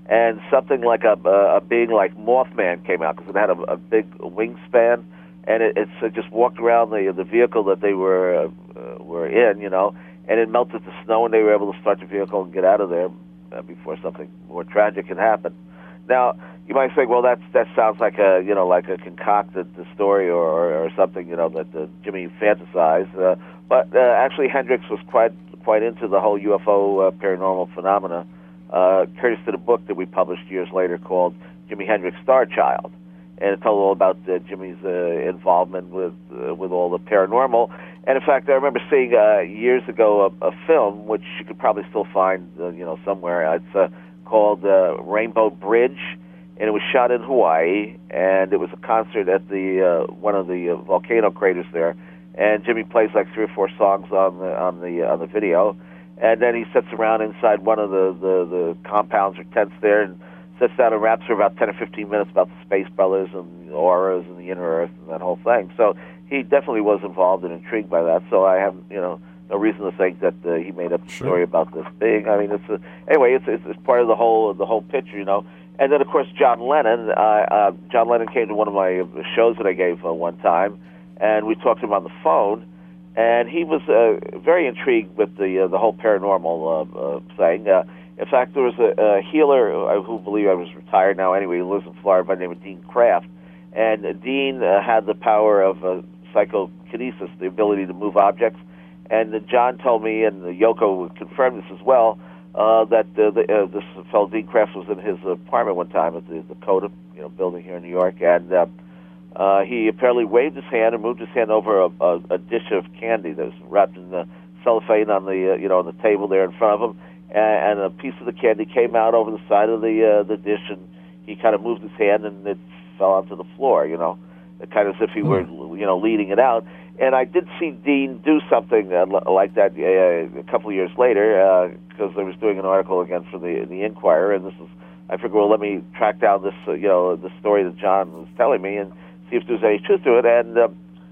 and something like a, a being like Mothman came out because it had a, a big wingspan, and it, it just walked around the the vehicle that they were uh, were in, you know, and it melted the snow, and they were able to start the vehicle and get out of there uh, before something more tragic had happened. Now, you might say, well, that's that sounds like a you know like a concocted story or, or, or something, you know, that uh, Jimmy fantasized. Uh, but uh, actually, Hendrix was quite quite into the whole U F O uh, paranormal phenomena, uh, courtesy to the book that we published years later called Jimi Hendrix Star Child, and it told all about uh, Jimmy's uh, involvement with uh, with all the paranormal. And in fact, I remember seeing uh, years ago a, a film which you could probably still find, uh, you know, somewhere. It's uh, called uh, Rainbow Bridge, and it was shot in Hawaii, and it was a concert at the uh, one of the uh, volcano craters there. And Jimmy plays like three or four songs on the on the on the video, and then he sits around inside one of the, the, the compounds or tents there, and sits down and raps for about ten or fifteen minutes about the Space Brothers and the auras and the inner Earth and that whole thing. So he definitely was involved and intrigued by that. So I have you know no reason to think that uh, he made up the Sure. story about this being. I mean, it's a, anyway, it's, it's it's part of the whole the whole picture, you know. And then of course John Lennon. Uh, uh, John Lennon came to one of my shows that I gave uh, one time. And we talked to him on the phone, and he was uh, very intrigued with the uh, the whole paranormal uh, uh, thing. Uh, in fact, there was a, a healer uh, who believed I was retired now anyway, he lives in Florida, by the name of Dean Kraft. And uh, Dean uh, had the power of uh, psychokinesis, the ability to move objects. And uh, John told me, and uh, Yoko confirmed this as well, uh, that uh, the, uh, this fellow Dean Kraft was in his apartment one time at the, the Coda you know, building here in New York, and uh, Uh, he apparently waved his hand and moved his hand over a, a, a dish of candy that was wrapped in the cellophane on the uh, you know on the table there in front of him, and, and a piece of the candy came out over the side of the uh, the dish, and he kind of moved his hand and it fell onto the floor, you know, kind of as if he were you know leading it out. And I did see Dean do something uh, like that uh, a couple of years later because uh, I was doing an article again for the the Inquirer, and this is I figured, well, let me track down this uh, you know the story that John was telling me and see if there's any truth to it. And uh,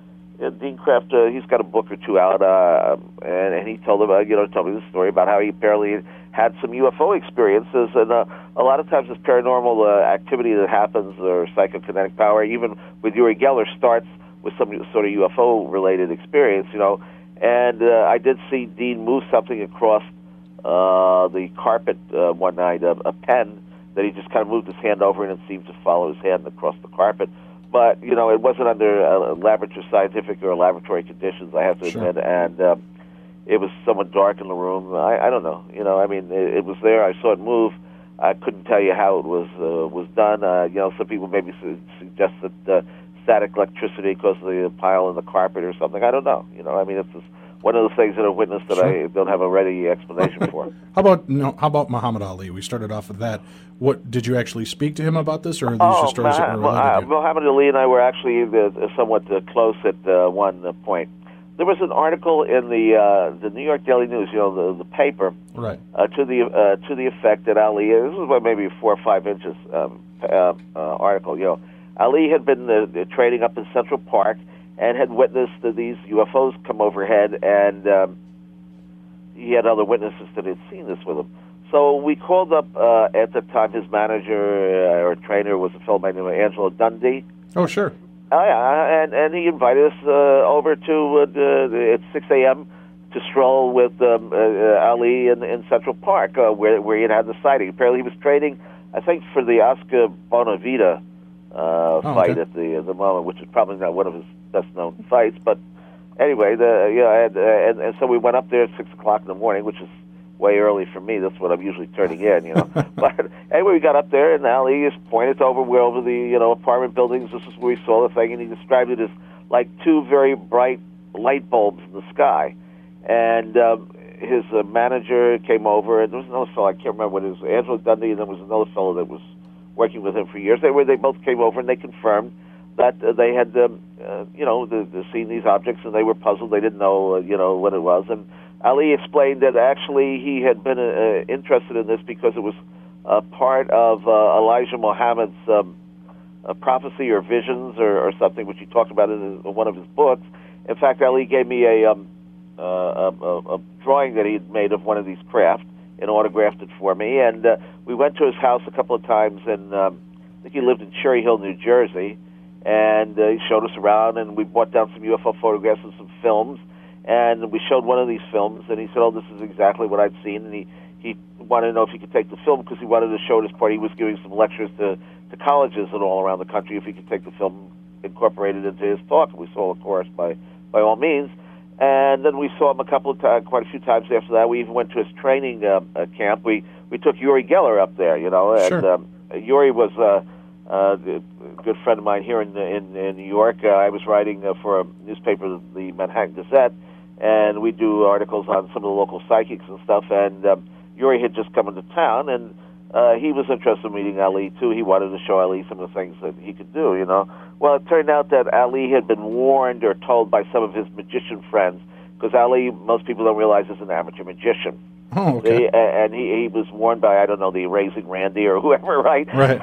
Dean Kraft, uh, he's got a book or two out, uh, and, and he told him, uh, you know, told me the story about how he apparently had some U F O experiences, and uh, a lot of times this paranormal uh, activity that happens or psychokinetic power, even with Uri Geller, starts with some sort of U F O-related experience, you know. And uh, I did see Dean move something across uh, the carpet uh, one night, a, a pen that he just kind of moved his hand over, and it seemed to follow his hand across the carpet. But, you know, it wasn't under uh, laboratory, scientific or laboratory conditions, I have to Sure. admit, and um, it was somewhat dark in the room. I, I don't know. You know, I mean, it, it was there. I saw it move. I couldn't tell you how it was uh, was done. Uh, you know, some people maybe su- suggest that uh, static electricity caused the pile in the carpet or something. I don't know. You know, I mean, it's just one of those things that I've witnessed that Sure. I don't have a ready explanation for. How about no, how about Muhammad Ali? We started off with that. What did you actually speak to him about this, or are these Oh, just stories that were Mah- related to you? Muhammad Ali and I were actually uh, somewhat uh, close at uh, one uh, point. There was an article in the uh, the New York Daily News, you know, the, the paper, Right. uh, to the uh, to the effect that Ali, uh, this was about maybe four or five inches um, uh, uh, article. You know, Ali had been uh, trading up in Central Park and had witnessed uh, these U F Os come overhead, and um, he had other witnesses that had seen this with him. So we called up uh, at the time his manager uh, or trainer was a fellow by the name of Angelo Dundee. Oh, sure. Oh yeah, and and he invited us uh, over to uh, the, at six a.m. to stroll with um, uh, Ali in, in Central Park, uh, where where he had had the sighting. Apparently, he was training, I think, for the Oscar Bonavita uh, Oh, fight okay. at the the moment, which is probably not one of his best known fights. But anyway, the you know, and, and and so we went up there at six o'clock in the morning, which is way early for me. That's what I'm usually turning in, you know. But anyway, we got up there, and Ali just pointed over, we're over the, you know, apartment buildings. This is where we saw the thing, and he described it as like two very bright light bulbs in the sky. And um, his uh, manager came over, and there was another fellow, I can't remember what it was, Angelo Dundee, and there was another fellow that was working with him for years. They were, they both came over, and they confirmed that uh, they had, um, uh, you know, the, the seen these objects, and they were puzzled. They didn't know, uh, you know, what it was. And Ali explained that actually he had been uh, interested in this because it was uh, part of uh, Elijah Muhammad's um, uh, prophecy or visions or, or something, which he talked about in his, one of his books. In fact, Ali gave me a, um, uh, a, a, a drawing that he had made of one of these craft and autographed it for me. And uh, we went to his house a couple of times, and um, I think he lived in Cherry Hill, New Jersey. And uh, he showed us around, and we brought down some U F O photographs and some films. And we showed one of these films, and he said, "Oh, this is exactly what I'd seen." And he, he wanted to know if he could take the film because he wanted to show it as part. He was giving some lectures to, to colleges and all around the country if he could take the film incorporated into his talk. And we saw, of course, by by all means. And then we saw him a couple of times, quite a few times after that. We even went to his training uh, uh, camp. We we took Uri Geller up there, you know, and Sure. um, Uri was uh, uh, a good friend of mine here in in, in New York. Uh, I was writing uh, for a newspaper, the Manhattan Gazette, and we do articles on some of the local psychics and stuff. And um, Uri had just come into town, and uh, he was interested in meeting Ali too. He wanted to show Ali some of the things that he could do, you know. Well, it turned out that Ali had been warned or told by some of his magician friends, because Ali, most people don't realize, is an amateur magician. Oh, okay. He, and he, he was warned by, I don't know, the Raising Randy or whoever, right? Right.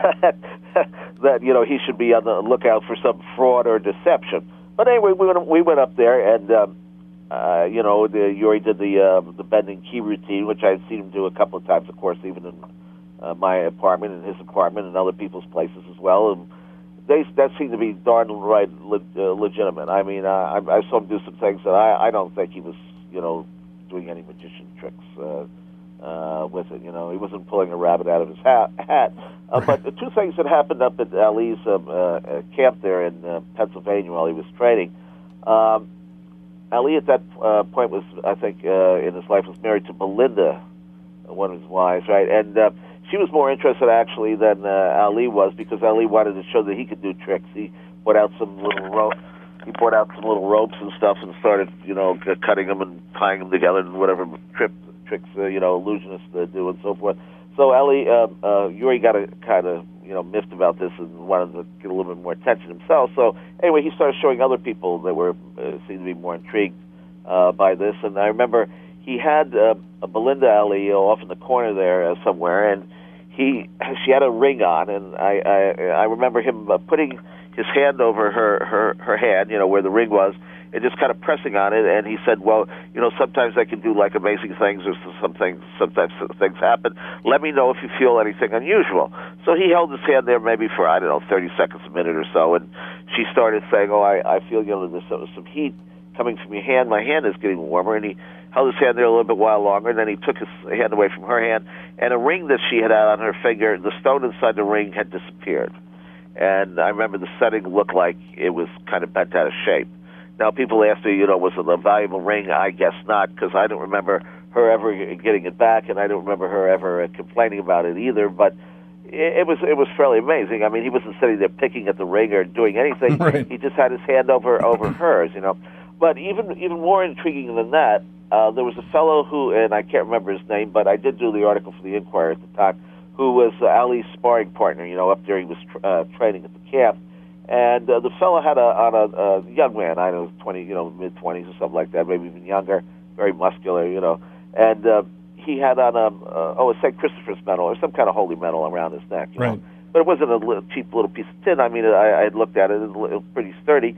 that, you know, he should be on the lookout for some fraud or deception. But anyway, we went, we went up there, and, um, uh, you know, the, Uri did the uh, the bending key routine, which I've seen him do a couple of times, of course, even in uh, my apartment, and his apartment, and other people's places as well. And they, that seemed to be darn right le- uh, legitimate. I mean, uh, I, I saw him do some things that I, I don't think he was, you know, doing any magician tricks uh, uh, with it. You know, he wasn't pulling a rabbit out of his hat. hat. Uh, but the two things that happened up at Ali's uh, uh, camp there in uh, Pennsylvania while he was training. Um, Ali at that uh, point was, I think, uh, in his life was married to Belinda, one of his wives, right? And uh, she was more interested actually than uh, Ali was, because Ali wanted to show that he could do tricks. He brought out some little rope. He brought out some little ropes and stuff and started, you know, cutting them and tying them together and whatever trip, tricks, uh, you know, illusionists uh, do and so forth. So Ali, uh, uh, Uri got a kind of, you know, miffed about this and wanted to get a little bit more attention himself. So anyway, he started showing other people that were uh, seemed to be more intrigued uh, by this. And I remember he had uh, a Belinda Ali off in the corner there uh, somewhere, and he she had a ring on, and I I, I remember him uh, putting his hand over her, her, her hand, you know, where the ring was, and just kind of pressing on it. And he said, well, you know, sometimes I can do, like, amazing things, or some things, sometimes things happen. Let me know if you feel anything unusual. So he held his hand there maybe for, I don't know, thirty seconds, a minute or so, and she started saying, oh, I, I feel, you know, there's some, some heat coming from your hand. My hand is getting warmer. And he held his hand there a little bit while longer, and then he took his hand away from her hand, and a ring that she had out on her finger, the stone inside the ring had disappeared. And I remember the setting looked like it was kind of bent out of shape. Now, people ask me, you know, was it a valuable ring? I guess not, because I don't remember her ever getting it back, and I don't remember her ever complaining about it either. But it, it was it was fairly amazing. I mean, he wasn't sitting there picking at the ring or doing anything. Right. He just had his hand over over hers, you know. But even even more intriguing than that, uh, there was a fellow who, and I can't remember his name, but I did do the article for the Inquirer at the time, who was uh, Ali's sparring partner. You know, up there he was tr- uh, training at the camp, and uh, the fellow had a on a, a young man, I don't know, twenty, you know, mid twenties or something like that, maybe even younger, very muscular, you know, and uh, he had on a uh, oh a Saint Christopher's medal or some kind of holy medal around his neck, you Right. know, but it wasn't a little, cheap little piece of tin. I mean, I, I had looked at it; it was pretty sturdy,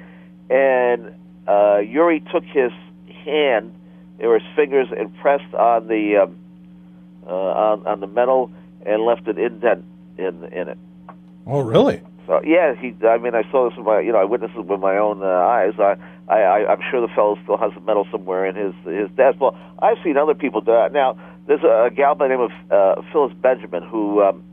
and uh, Uri took his hand or his fingers and pressed on the um, uh, on, on the metal, and left an indent in in it. Oh, really? So yeah, he. I mean, I saw this with my, you know, I witnessed it with my own uh, eyes. I, I, I'm sure the fellow still has the medal somewhere in his his desk. Well, I've seen other people do that. Now, there's a, a gal by the name of uh, Phyllis Benjamin who um,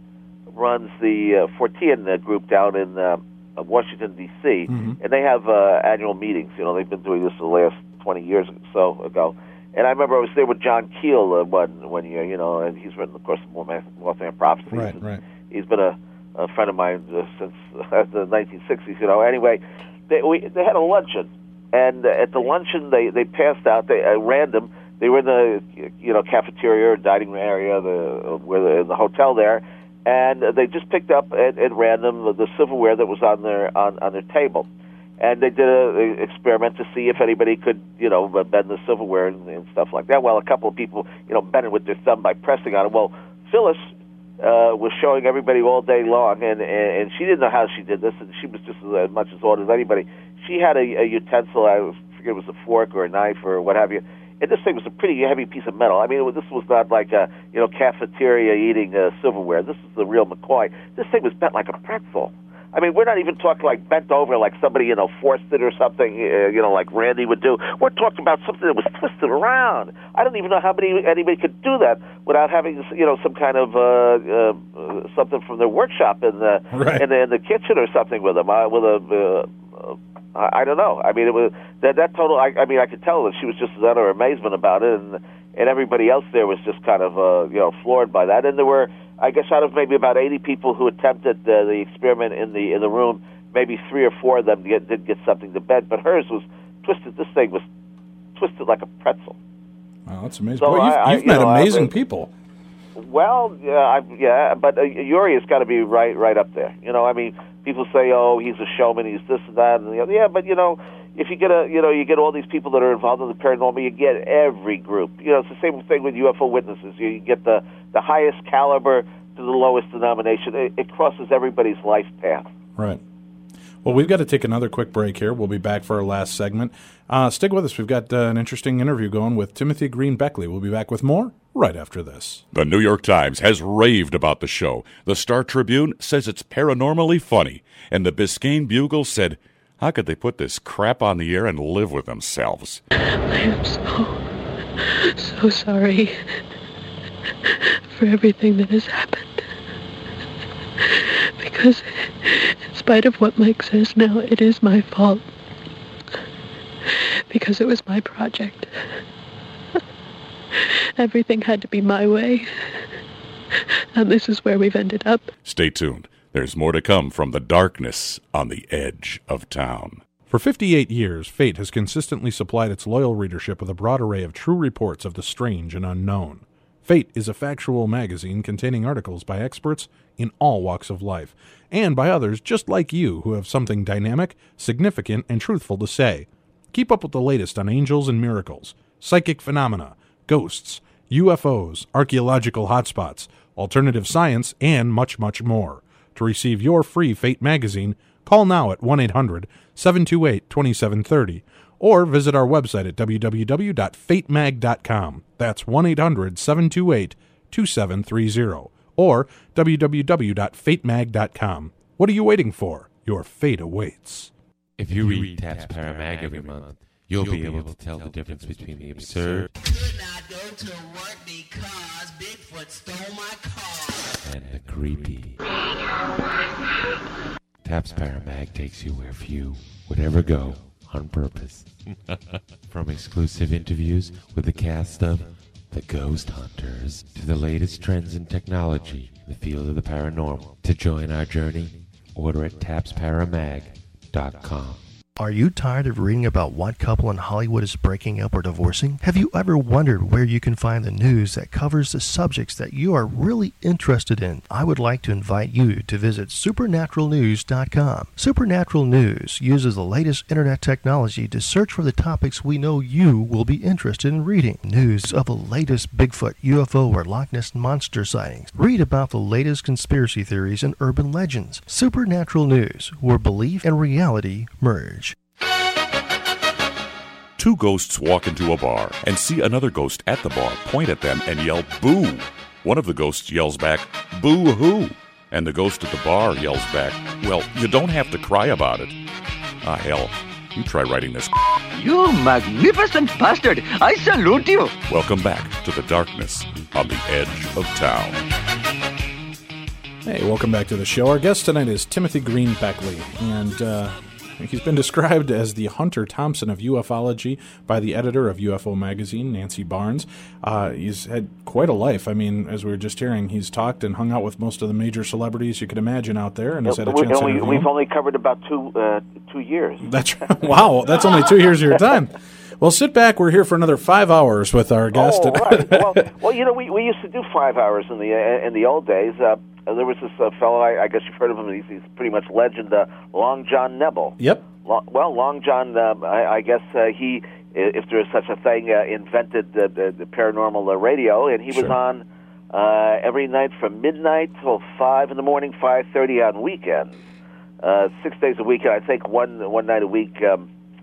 runs the uh, Fortean uh, group down in uh, Washington D C, Mm-hmm. and they have uh, annual meetings. You know, they've been doing this for the last twenty years or so ago. And I remember I was there with John Keel uh, one one year, you know, and he's written, of course, Mothman Prophecies. Right, right. He's been a, a friend of mine uh, since uh, the nineteen sixties, you know. Anyway, they we, they had a luncheon, and uh, at the luncheon they, they passed out, they uh, random, they were in the, you know, cafeteria or dining room area, the, where the, in the hotel there, and uh, they just picked up at, at random the, the silverware that was on their on, on their table. And they did an experiment to see if anybody could, you know, bend the silverware and, and stuff like that. Well, a couple of people, you know, bent it with their thumb by pressing on it. Well, Phyllis uh, was showing everybody all day long, and, and she didn't know how she did this, and she was just as much as old as anybody. She had a, a utensil, I forget it was a fork or a knife or what have you, and this thing was a pretty heavy piece of metal. I mean, it was, this was not like a you know cafeteria eating uh, silverware. This is the real McCoy. This thing was bent like a pretzel. I mean, we're not even talking like bent over like somebody, you know, forced it or something, uh, you know, like Randy would do. We're talking about something that was twisted around. I don't even know how many anybody could do that without having, you know, some kind of uh, uh, something from their workshop in the, right. in the in the kitchen or something with them, uh, with a. Uh, I, I don't know. I mean, it was that that total. I, I mean, I could tell that she was just in utter amazement about it, and and everybody else there was just kind of, uh, you know, floored by that. And there were, I guess, out of maybe about eighty people who attempted uh, the experiment in the in the room, maybe three or four of them get, did get something to bed, but hers was twisted. This thing was twisted like a pretzel. Wow, that's amazing. So Boy, you've, I, you've I, met you know, amazing I, people. Well, yeah, I, yeah, but uh, Yuri has got to be right, right up there. You know, I mean, people say, "Oh, he's a showman, he's this and that," and the other. Yeah, but you know, if you get a, you know, you get all these people that are involved in the paranormal, you get every group. You know, it's the same thing with U F O witnesses. You get the the highest caliber to the lowest denomination. It, it crosses everybody's life path. Right. Well, we've got to take another quick break here. We'll be back for our last segment. Uh, stick with us. We've got uh, an interesting interview going with Timothy Green Beckley. We'll be back with more right after this. The New York Times has raved about the show. The Star Tribune says it's paranormally funny. And the Biscayne Bugle said, how could they put this crap on the air and live with themselves? I am so, so sorry for everything that has happened. Because in spite of what Mike says now, it is my fault. Because it was my project. Everything had to be my way. And this is where we've ended up. Stay tuned. There's more to come from the darkness on the edge of town. For fifty-eight years, Fate has consistently supplied its loyal readership with a broad array of true reports of the strange and unknown. Fate is a factual magazine containing articles by experts in all walks of life, and by others just like you who have something dynamic, significant, and truthful to say. Keep up with the latest on angels and miracles, psychic phenomena, ghosts, U F Os, archaeological hotspots, alternative science, and much, much more. To receive your free Fate magazine, call now at one eight hundred seven two eight two seven three zero or visit our website at w w w dot fate mag dot com. That's one eight hundred seven two eight two seven three zero or w w w dot fate mag dot com. What are you waiting for? Your fate awaits. If you read Taps Paramag every month, you'll be able to tell the difference between the absurd could not go to work because Bigfoot stole my car and the creepy. Taps Paramag takes you where few would ever go on purpose. From exclusive interviews with the cast of The Ghost Hunters to the latest trends in technology in the field of the paranormal. To join our journey, order at taps paramag dot com. Are you tired of reading about what couple in Hollywood is breaking up or divorcing? Have you ever wondered where you can find the news that covers the subjects that you are really interested in? I would like to invite you to visit supernatural news dot com. Supernatural News uses the latest internet technology to search for the topics we know you will be interested in reading. News of the latest Bigfoot, U F O, or Loch Ness Monster sightings. Read about the latest conspiracy theories and urban legends. Supernatural News, where belief and reality merge. Two ghosts walk into a bar and see another ghost at the bar point at them and yell, boo. One of the ghosts yells back, boo-hoo. And the ghost at the bar yells back, well, you don't have to cry about it. Ah, hell, you try writing this. You magnificent bastard! I salute you! Welcome back to the darkness on the edge of town. Hey, welcome back to the show. Our guest tonight is Timothy Green Beckley, and uh, he's been described as the Hunter Thompson of ufology by the editor of U F O magazine, Nancy Barnes. Uh, he's had quite a life. I mean, as we were just hearing, he's talked and hung out with most of the major celebrities you could imagine out there, and has had a chance only, to We've only covered about two uh, two years. That's wow. That's only two years of your time. Well, sit back. We're here for another five hours with our guest. Oh, right. well, well, you know, we we used to do five hours in the uh, in the old days. Uh, there was this uh, fellow. I, I guess you've heard of him. He's, he's pretty much legend. Uh, Long John Nebel. Yep. Long, well, Long John. Uh, I, I guess uh, he, if there is such a thing, uh, invented the, the, the paranormal uh, radio, and he was Sure. on uh, every night from midnight till five in the morning, five thirty on weekends, uh, six days a week. I think one one night a week. Um,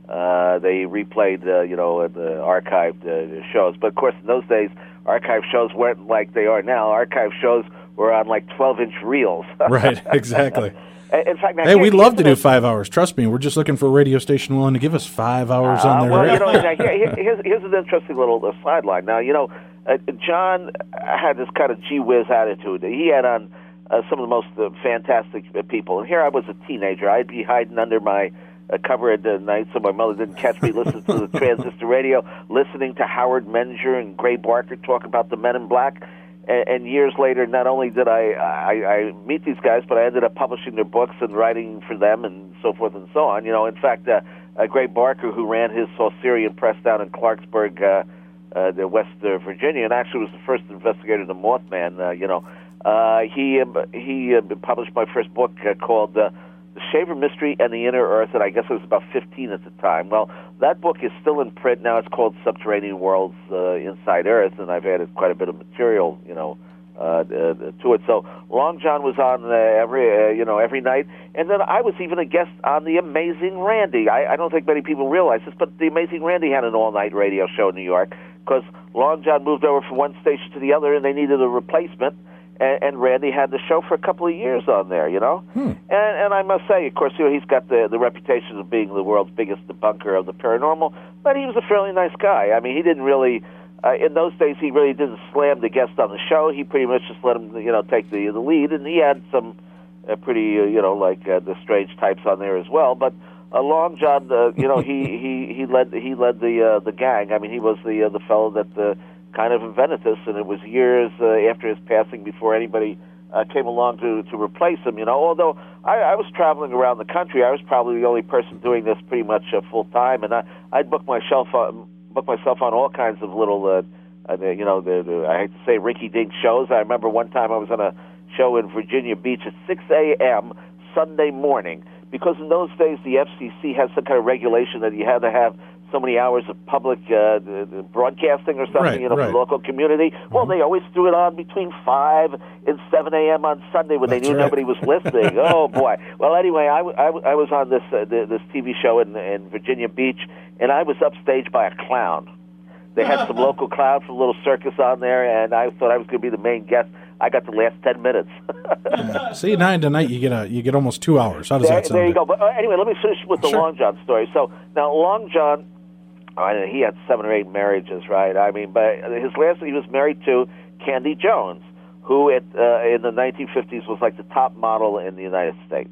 uh, they replayed, uh, you know, the archived uh, shows. But, of course, in those days, archived shows weren't like they are now. Archived shows were on, like, twelve-inch reels. Right, exactly. In fact, now hey, here, we'd love to do the, five hours. Trust me, we're just looking for a radio station willing to give us five hours uh, on their well, radio. you know, now, here, here's, here's an interesting little uh, sideline. Now, you know, uh, John had this kind of gee whiz attitude. He had on uh, some of the most uh, fantastic uh, people. And here I was a teenager. I'd be hiding under my uh, cover at uh, night so my mother didn't catch me listening to the transistor radio, listening to Howard Menzinger and Gray Barker talk about the Men in Black. And years later, not only did I, I I meet these guys, but I ended up publishing their books and writing for them and so forth and so on. You know, in fact, uh, uh, Gray Barker, who ran his Saucerian press down in Clarksburg, uh, uh, the West uh, Virginia, and actually was the first investigator of the Mothman. Uh, you know, uh, he uh, he uh, published my first book uh, called uh, The Shaver Mystery and the Inner Earth, and I guess I was about fifteen at the time. Well, that book is still in print now. It's called Subterranean Worlds uh, Inside Earth, and I've added quite a bit of material, you know, uh, uh, to it. So Long John was on uh, every, uh, you know, every night, and then I was even a guest on The Amazing Randy. I, I don't think many people realize this, but The Amazing Randy had an all-night radio show in New York because Long John moved over from one station to the other, and they needed a replacement. And, and Randy had the show for a couple of years on there, you know. Hmm. And, and I must say, of course, you know, he's got the, the reputation of being the world's biggest debunker of the paranormal, but he was a fairly nice guy. I mean, he didn't really, uh, in those days, he really didn't slam the guest on the show. He pretty much just let him, you know, take the the lead, and he had some uh, pretty, uh, you know, like uh, the strange types on there as well. But uh, Long John, uh, you know, he, he, he led he led the uh, the gang. I mean, he was the uh, the fellow that. Uh, kind of invented this, and it was years uh, after his passing before anybody uh, came along to, to replace him, you know. Although I, I was traveling around the country, I was probably the only person doing this pretty much uh, full-time, and I, I'd book myself, uh, book myself on all kinds of little, uh, uh, the, you know, the, the, I hate to say rinky-dink shows. I remember one time I was on a show in Virginia Beach at six a.m. Sunday morning, because in those days the F C C has some kind of regulation that you had to have so many hours of public uh, broadcasting or something, right, you know, right. for the local community. Mm-hmm. Well, they always threw it on between five and seven a.m. on Sunday when That's they knew right. nobody was listening. Oh, boy. Well, anyway, I, I, I was on this uh, this T V show in, in Virginia Beach, and I was upstaged by a clown. They had some local clown from a little circus on there, and I thought I was going to be the main guest. I got the last ten minutes. Yeah. See, nine tonight you get a you get almost two hours. How does there, that sound? There you go. But uh, anyway, let me finish with the Sure. Long John story. So now Long John, uh, he had seven or eight marriages, right? I mean, but his last he was married to Candy Jones, who at uh, in the nineteen fifties was like the top model in the United States.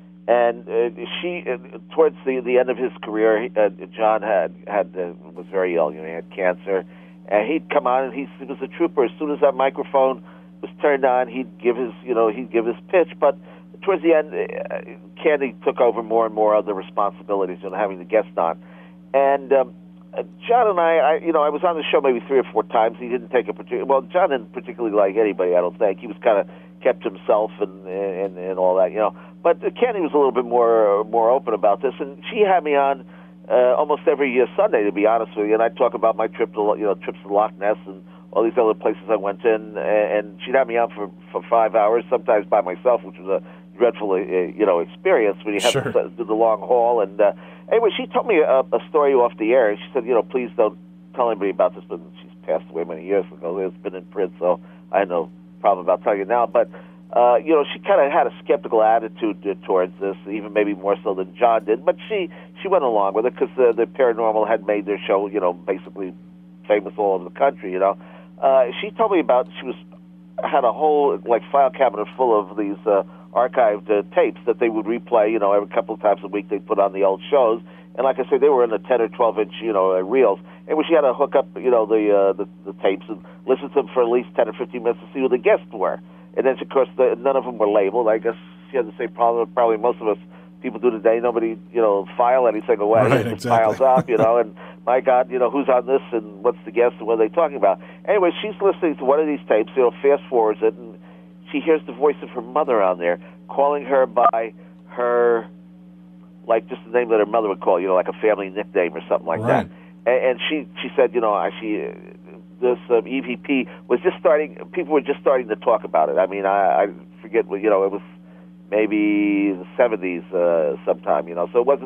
And uh, she, uh, towards the the end of his career, he, uh, John had had uh, was very ill. You know, he had cancer, and he'd come on and he, he was a trooper. As soon as that microphone was turned on, he'd give his, you know, he'd give his pitch. But towards the end, uh, Candy took over more and more of the responsibilities of having the guest on. And um, uh, John and I, I, you know, I was on the show maybe three or four times. He didn't take a particular. Well, John didn't particularly like anybody. I don't think he was kind of kept himself and, and and all that, you know. But uh, Candy was a little bit more more open about this, and she had me on uh, almost every uh, Sunday, to be honest with you. And I'd talk about my trip to, you know, trips to Loch Ness and all these other places I went in, and she'd have me on for, for five hours, sometimes by myself, which was a dreadful, uh, you know, experience when you have Sure. to do the long haul. And uh, anyway, she told me a, a story off the air. She said, you know, please don't tell anybody about this, but she's passed away many years ago. It's been in print, so I had no problem about telling you now. But, uh, you know, she kind of had a skeptical attitude uh, towards this, even maybe more so than John did. But she, she went along with it because uh, the Paranormal had made their show, you know, basically famous all over the country, you know. Uh, she told me about she was had a whole like file cabinet full of these uh, archived uh, tapes that they would replay. You know, every couple of times a week they put on the old shows, and like I say, they were in the ten or twelve inch, you know, uh, reels. And when she had to hook up, you know, the, uh, the the tapes and listen to them for at least ten or fifteen minutes to see who the guests were. And then, of course, the, none of them were labeled. I guess she had the same problem probably most of us people do today. Nobody, you know, file anything away. Right, it just exactly. piles up, you know, and my God, you know, who's on this and what's the guest and what are they talking about? Anyway, she's listening to one of these tapes, you know, fast forwards it, and she hears the voice of her mother on there calling her by her, like just the name that her mother would call, you know, like a family nickname or something like Right. that. And, and she she said, you know, I- she this um, E V P was just starting, people were just starting to talk about it. I mean, I, I forget, what you know, it was maybe the seventies uh, sometime, you know, so it wasn't that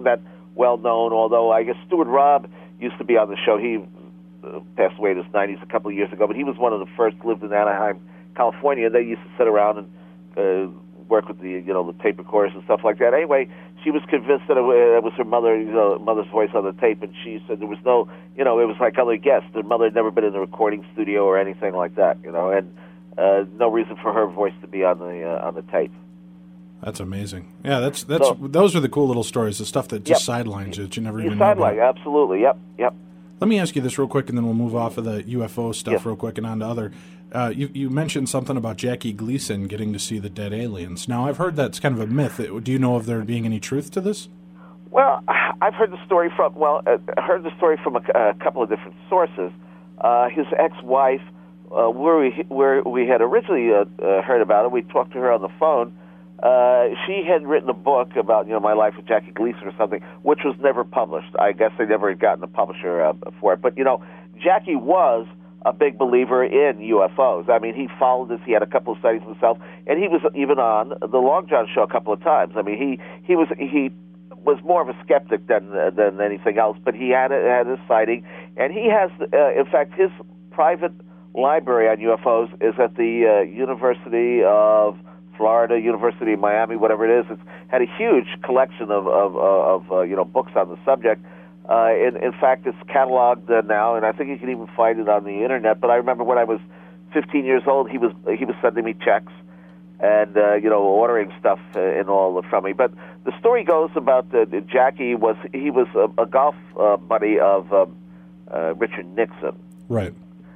well known. Although I guess Stuart Robb used to be on the show. He uh, passed away in his nineties a couple of years ago, but he was one of the first lived in Anaheim, California. They used to sit around and uh, work with the you know the tape recorders and stuff like that. Anyway, she was convinced that it was her mother, you know, mother's voice on the tape, and she said there was no, you know, it was like other guests. Her mother had never been in the recording studio or anything like that, you know, and uh, no reason for her voice to be on the uh, on the tape. That's amazing. Yeah, that's that's So- those are the cool little stories, the stuff that just Yep. sidelines you that you never You even know sideline, about. absolutely. Yep, yep. Let me ask you this real quick, and then we'll move off of the U F O stuff Yes. real quick and on to other. Uh, you, you mentioned something about Jackie Gleason getting to see the dead aliens. Now, I've heard that's kind of a myth. Do you know of there being any truth to this? Well, I've heard the story from well, uh, heard the story from a, a couple of different sources. Uh, his ex-wife, uh, where we where we had originally uh, uh, heard about it, we talked to her on the phone. Uh, she had written a book about you know my life with Jackie Gleason or something, which was never published. I guess they never had gotten a publisher uh, for it. But you know, Jackie was a big believer in U F Os. I mean, he followed this. He had a couple of studies himself, and he was even on the Long John show a couple of times. I mean, he he was he. was more of a skeptic than uh, than anything else, but he had a, had his sighting, and he has, uh, in fact, his private library on U F Os is at the uh, University of Florida, University of Miami, whatever it is. It's had a huge collection of of, of uh, you know books on the subject. Uh, in, in fact, it's cataloged uh, now, and I think you can even find it on the internet. But I remember when I was fifteen years old, he was he was sending me checks and uh, you know ordering stuff uh, and all from me. But the story goes about uh, Jackie was he was a, a golf uh, buddy of um, uh, Richard Nixon, Right.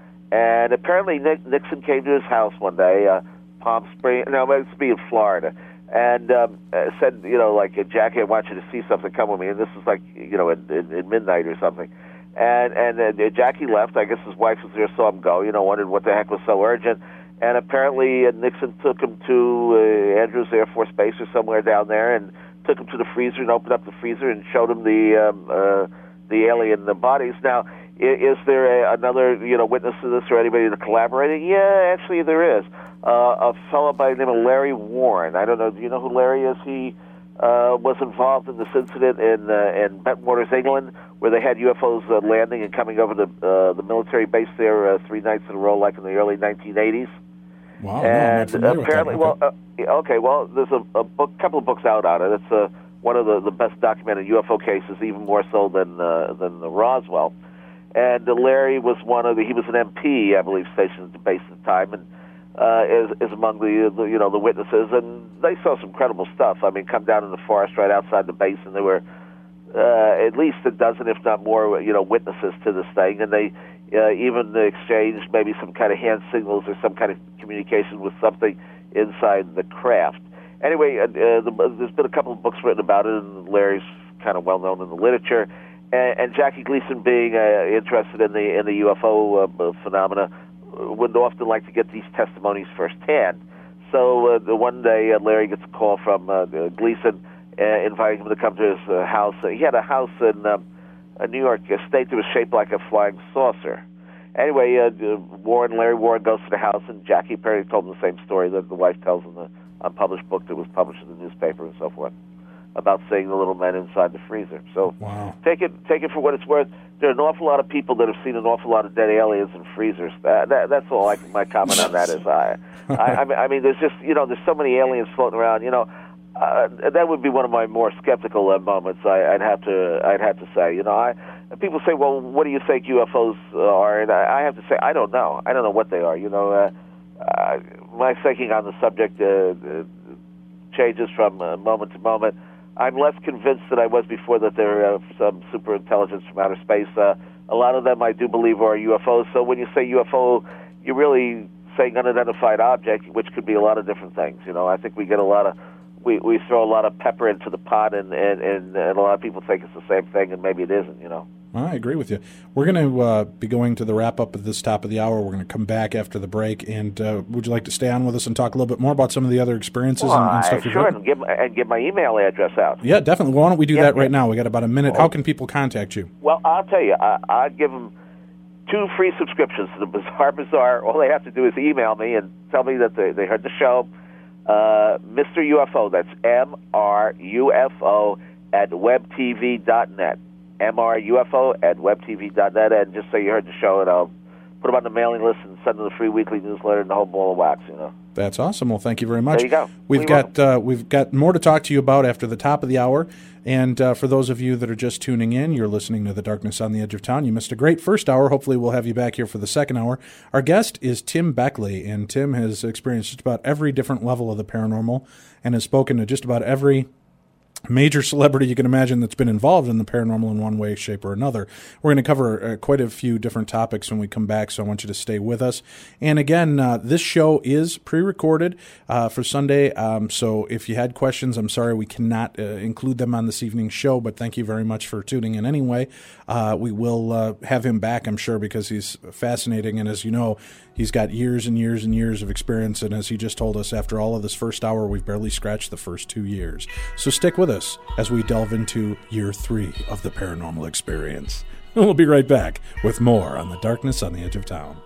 and apparently Nick, Nixon came to his house one day, uh, Palm Springs, no, it must be in Florida, and um, uh, said, you know, like, Jackie, I want you to see something. Come with me. And this was like, you know, at, at, at midnight or something. And and uh, Jackie left. I guess his wife was there, saw him go. You know, wondered what the heck was so urgent. And apparently uh, Nixon took him to uh, Andrews Air Force Base or somewhere down there, and took him to the freezer and opened up the freezer and showed him the um, uh, the alien the bodies. Now, is, is there a, another you know witness to this or anybody that collaborated? Yeah, actually there is. Uh, a fellow by the name of Larry Warren. I don't know. Do you know who Larry is? He uh, was involved in this incident in uh, in Bentwaters, England, where they had U F Os uh, landing and coming over the uh, the military base there uh, three nights in a row, like in the early nineteen eighties. Wow. no, I'm not And familiar with that. apparently, Okay. well, uh, okay, well, there's a, a book, couple of books out on it. It's uh, one of the, the best documented U F O cases, even more so than uh, than the Roswell. And uh, Larry was one of the, he was an M P, I believe, stationed at the base at the time, and uh, is, is among the, the you know the witnesses. And they saw some credible stuff. I mean, come down in the forest right outside the base, and there were uh, at least a dozen, if not more, you know, witnesses to this thing, and they uh, even exchanged maybe some kind of hand signals or some kind of communication with something inside the craft. Anyway, uh, uh, the, there's been a couple of books written about it, and Larry's kind of well known in the literature. And, and Jackie Gleason, being uh, interested in the in the U F O uh, phenomena, would often like to get these testimonies firsthand. So uh, the one day, uh, Larry gets a call from uh, Gleason, uh, inviting him to come to his uh, house. Uh, he had a house in um, uh, New York State that was shaped like a flying saucer. Anyway, uh, Warren, Larry Warren goes to the house, and Jackie apparently told him the same story that the wife tells in the unpublished book that was published in the newspaper and so forth, about seeing the little men inside the freezer. So wow. take it take it for what it's worth. There are an awful lot of people that have seen an awful lot of dead aliens in freezers. That, that, that's all I, my comment on that is. I, I, I, mean, I mean, there's just, you know, there's so many aliens floating around. You know, uh, that would be one of my more skeptical uh, moments. I, I'd have to, I'd have to say. You know, I people say, well, what do you think U F Os are? And I, I have to say, I don't know. I don't know what they are. You know, uh, uh, my thinking on the subject uh, uh, changes from uh, moment to moment. I'm less convinced than I was before that there are uh, some super intelligence from outer space. Uh, a lot of them I do believe are U F Os. So when you say U F O, you're really saying unidentified object, which could be a lot of different things. You know, I think we get a lot of, we, we throw a lot of pepper into the pot, and, and, and, and a lot of people think it's the same thing, and maybe it isn't, you know. I agree with you. We're going to uh, be going to the wrap-up of this top of the hour. We're going to come back after the break. And uh, would you like to stay on with us and talk a little bit more about some of the other experiences Well, and, and stuff I you've sure, written? and give, and give my email address out. Yeah, definitely. Why don't we do Yeah, that right yeah. now? We got about a minute. How can people contact you? Well, I'll tell you, I, I'd give them two free subscriptions to the Bizarre Bazaar. All they have to do is email me and tell me that they, they heard the show. Uh, Mister U F O, that's M R U F O at web t v dot net. M R U F O at web t v dot net. And just say you heard the show, and I'll put them on the mailing list and send them the free weekly newsletter and the whole ball of wax, you know. That's awesome. Well, thank you very much. There you go. We've You're got uh, we've got more to talk to you about after the top of the hour. And uh, for those of you that are just tuning in, you're listening to The Darkness on the Edge of Town. You missed a great first hour. Hopefully we'll have you back here for the second hour. Our guest is Tim Beckley, and Tim has experienced just about every different level of the paranormal and has spoken to just about every major celebrity you can imagine that's been involved in the paranormal in one way, shape, or another. We're going to cover uh, quite a few different topics when we come back, so I want you to stay with us. And again, uh, this show is pre-recorded uh, for Sunday, um, so if you had questions, I'm sorry we cannot uh, include them on this evening's show, but thank you very much for tuning in anyway. Uh, we will uh, have him back, I'm sure, because he's fascinating, and as you know, he's got years and years and years of experience, and as he just told us, after all of this first hour, we've barely scratched the first two years. So stick with us as we delve into year three of the paranormal experience. We'll be right back with more on The Darkness on the Edge of Town.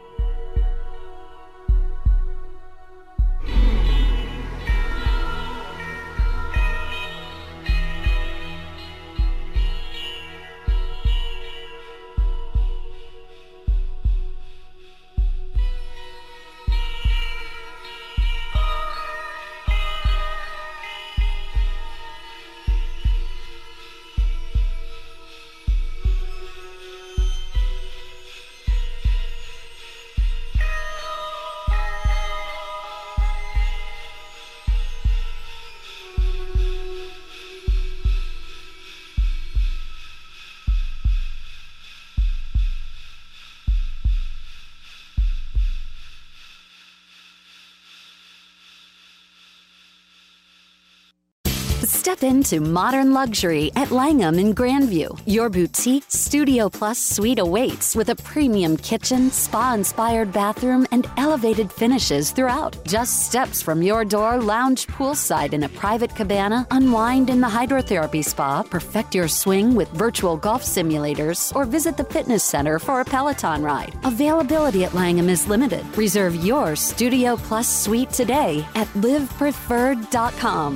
Step into modern luxury at Langham in Grandview. Your boutique Studio Plus suite awaits with a premium kitchen, spa-inspired bathroom, and elevated finishes throughout. Just steps from your door, lounge poolside in a private cabana, unwind in the hydrotherapy spa, perfect your swing with virtual golf simulators, or visit the fitness center for a Peloton ride. Availability at Langham is limited. Reserve your Studio Plus suite today at live preferred dot com.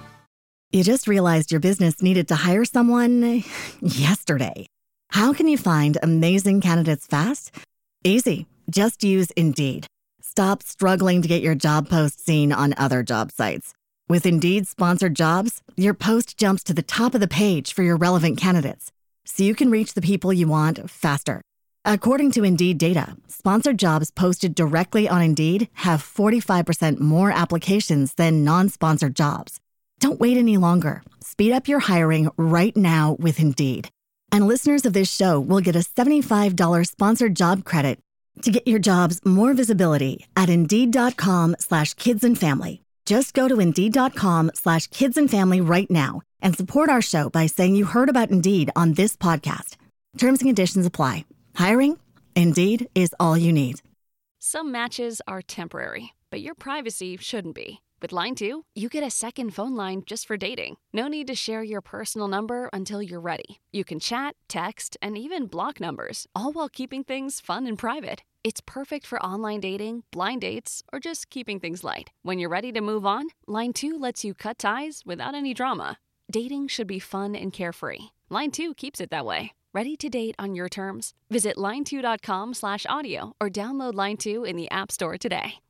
You just realized your business needed to hire someone yesterday. How can you find amazing candidates fast? Easy. Just use Indeed. Stop struggling to get your job post seen on other job sites. With Indeed sponsored jobs, your post jumps to the top of the page for your relevant candidates, so you can reach the people you want faster. According to Indeed data, sponsored jobs posted directly on Indeed have forty-five percent more applications than non-sponsored jobs. Don't wait any longer. Speed up your hiring right now with Indeed. And listeners of this show will get a seventy-five dollars sponsored job credit to get your jobs more visibility at Indeed.com slash kids and family. Just go to Indeed.com slash kids and family right now and support our show by saying you heard about Indeed on this podcast. Terms and conditions apply. Hiring? Indeed is all you need. Some matches are temporary, but your privacy shouldn't be. With Line two, you get a second phone line just for dating. No need to share your personal number until you're ready. You can chat, text, and even block numbers, all while keeping things fun and private. It's perfect for online dating, blind dates, or just keeping things light. When you're ready to move on, Line two lets you cut ties without any drama. Dating should be fun and carefree. Line two keeps it that way. Ready to date on your terms? Visit line two dot com slash audio or download Line two in the App Store today.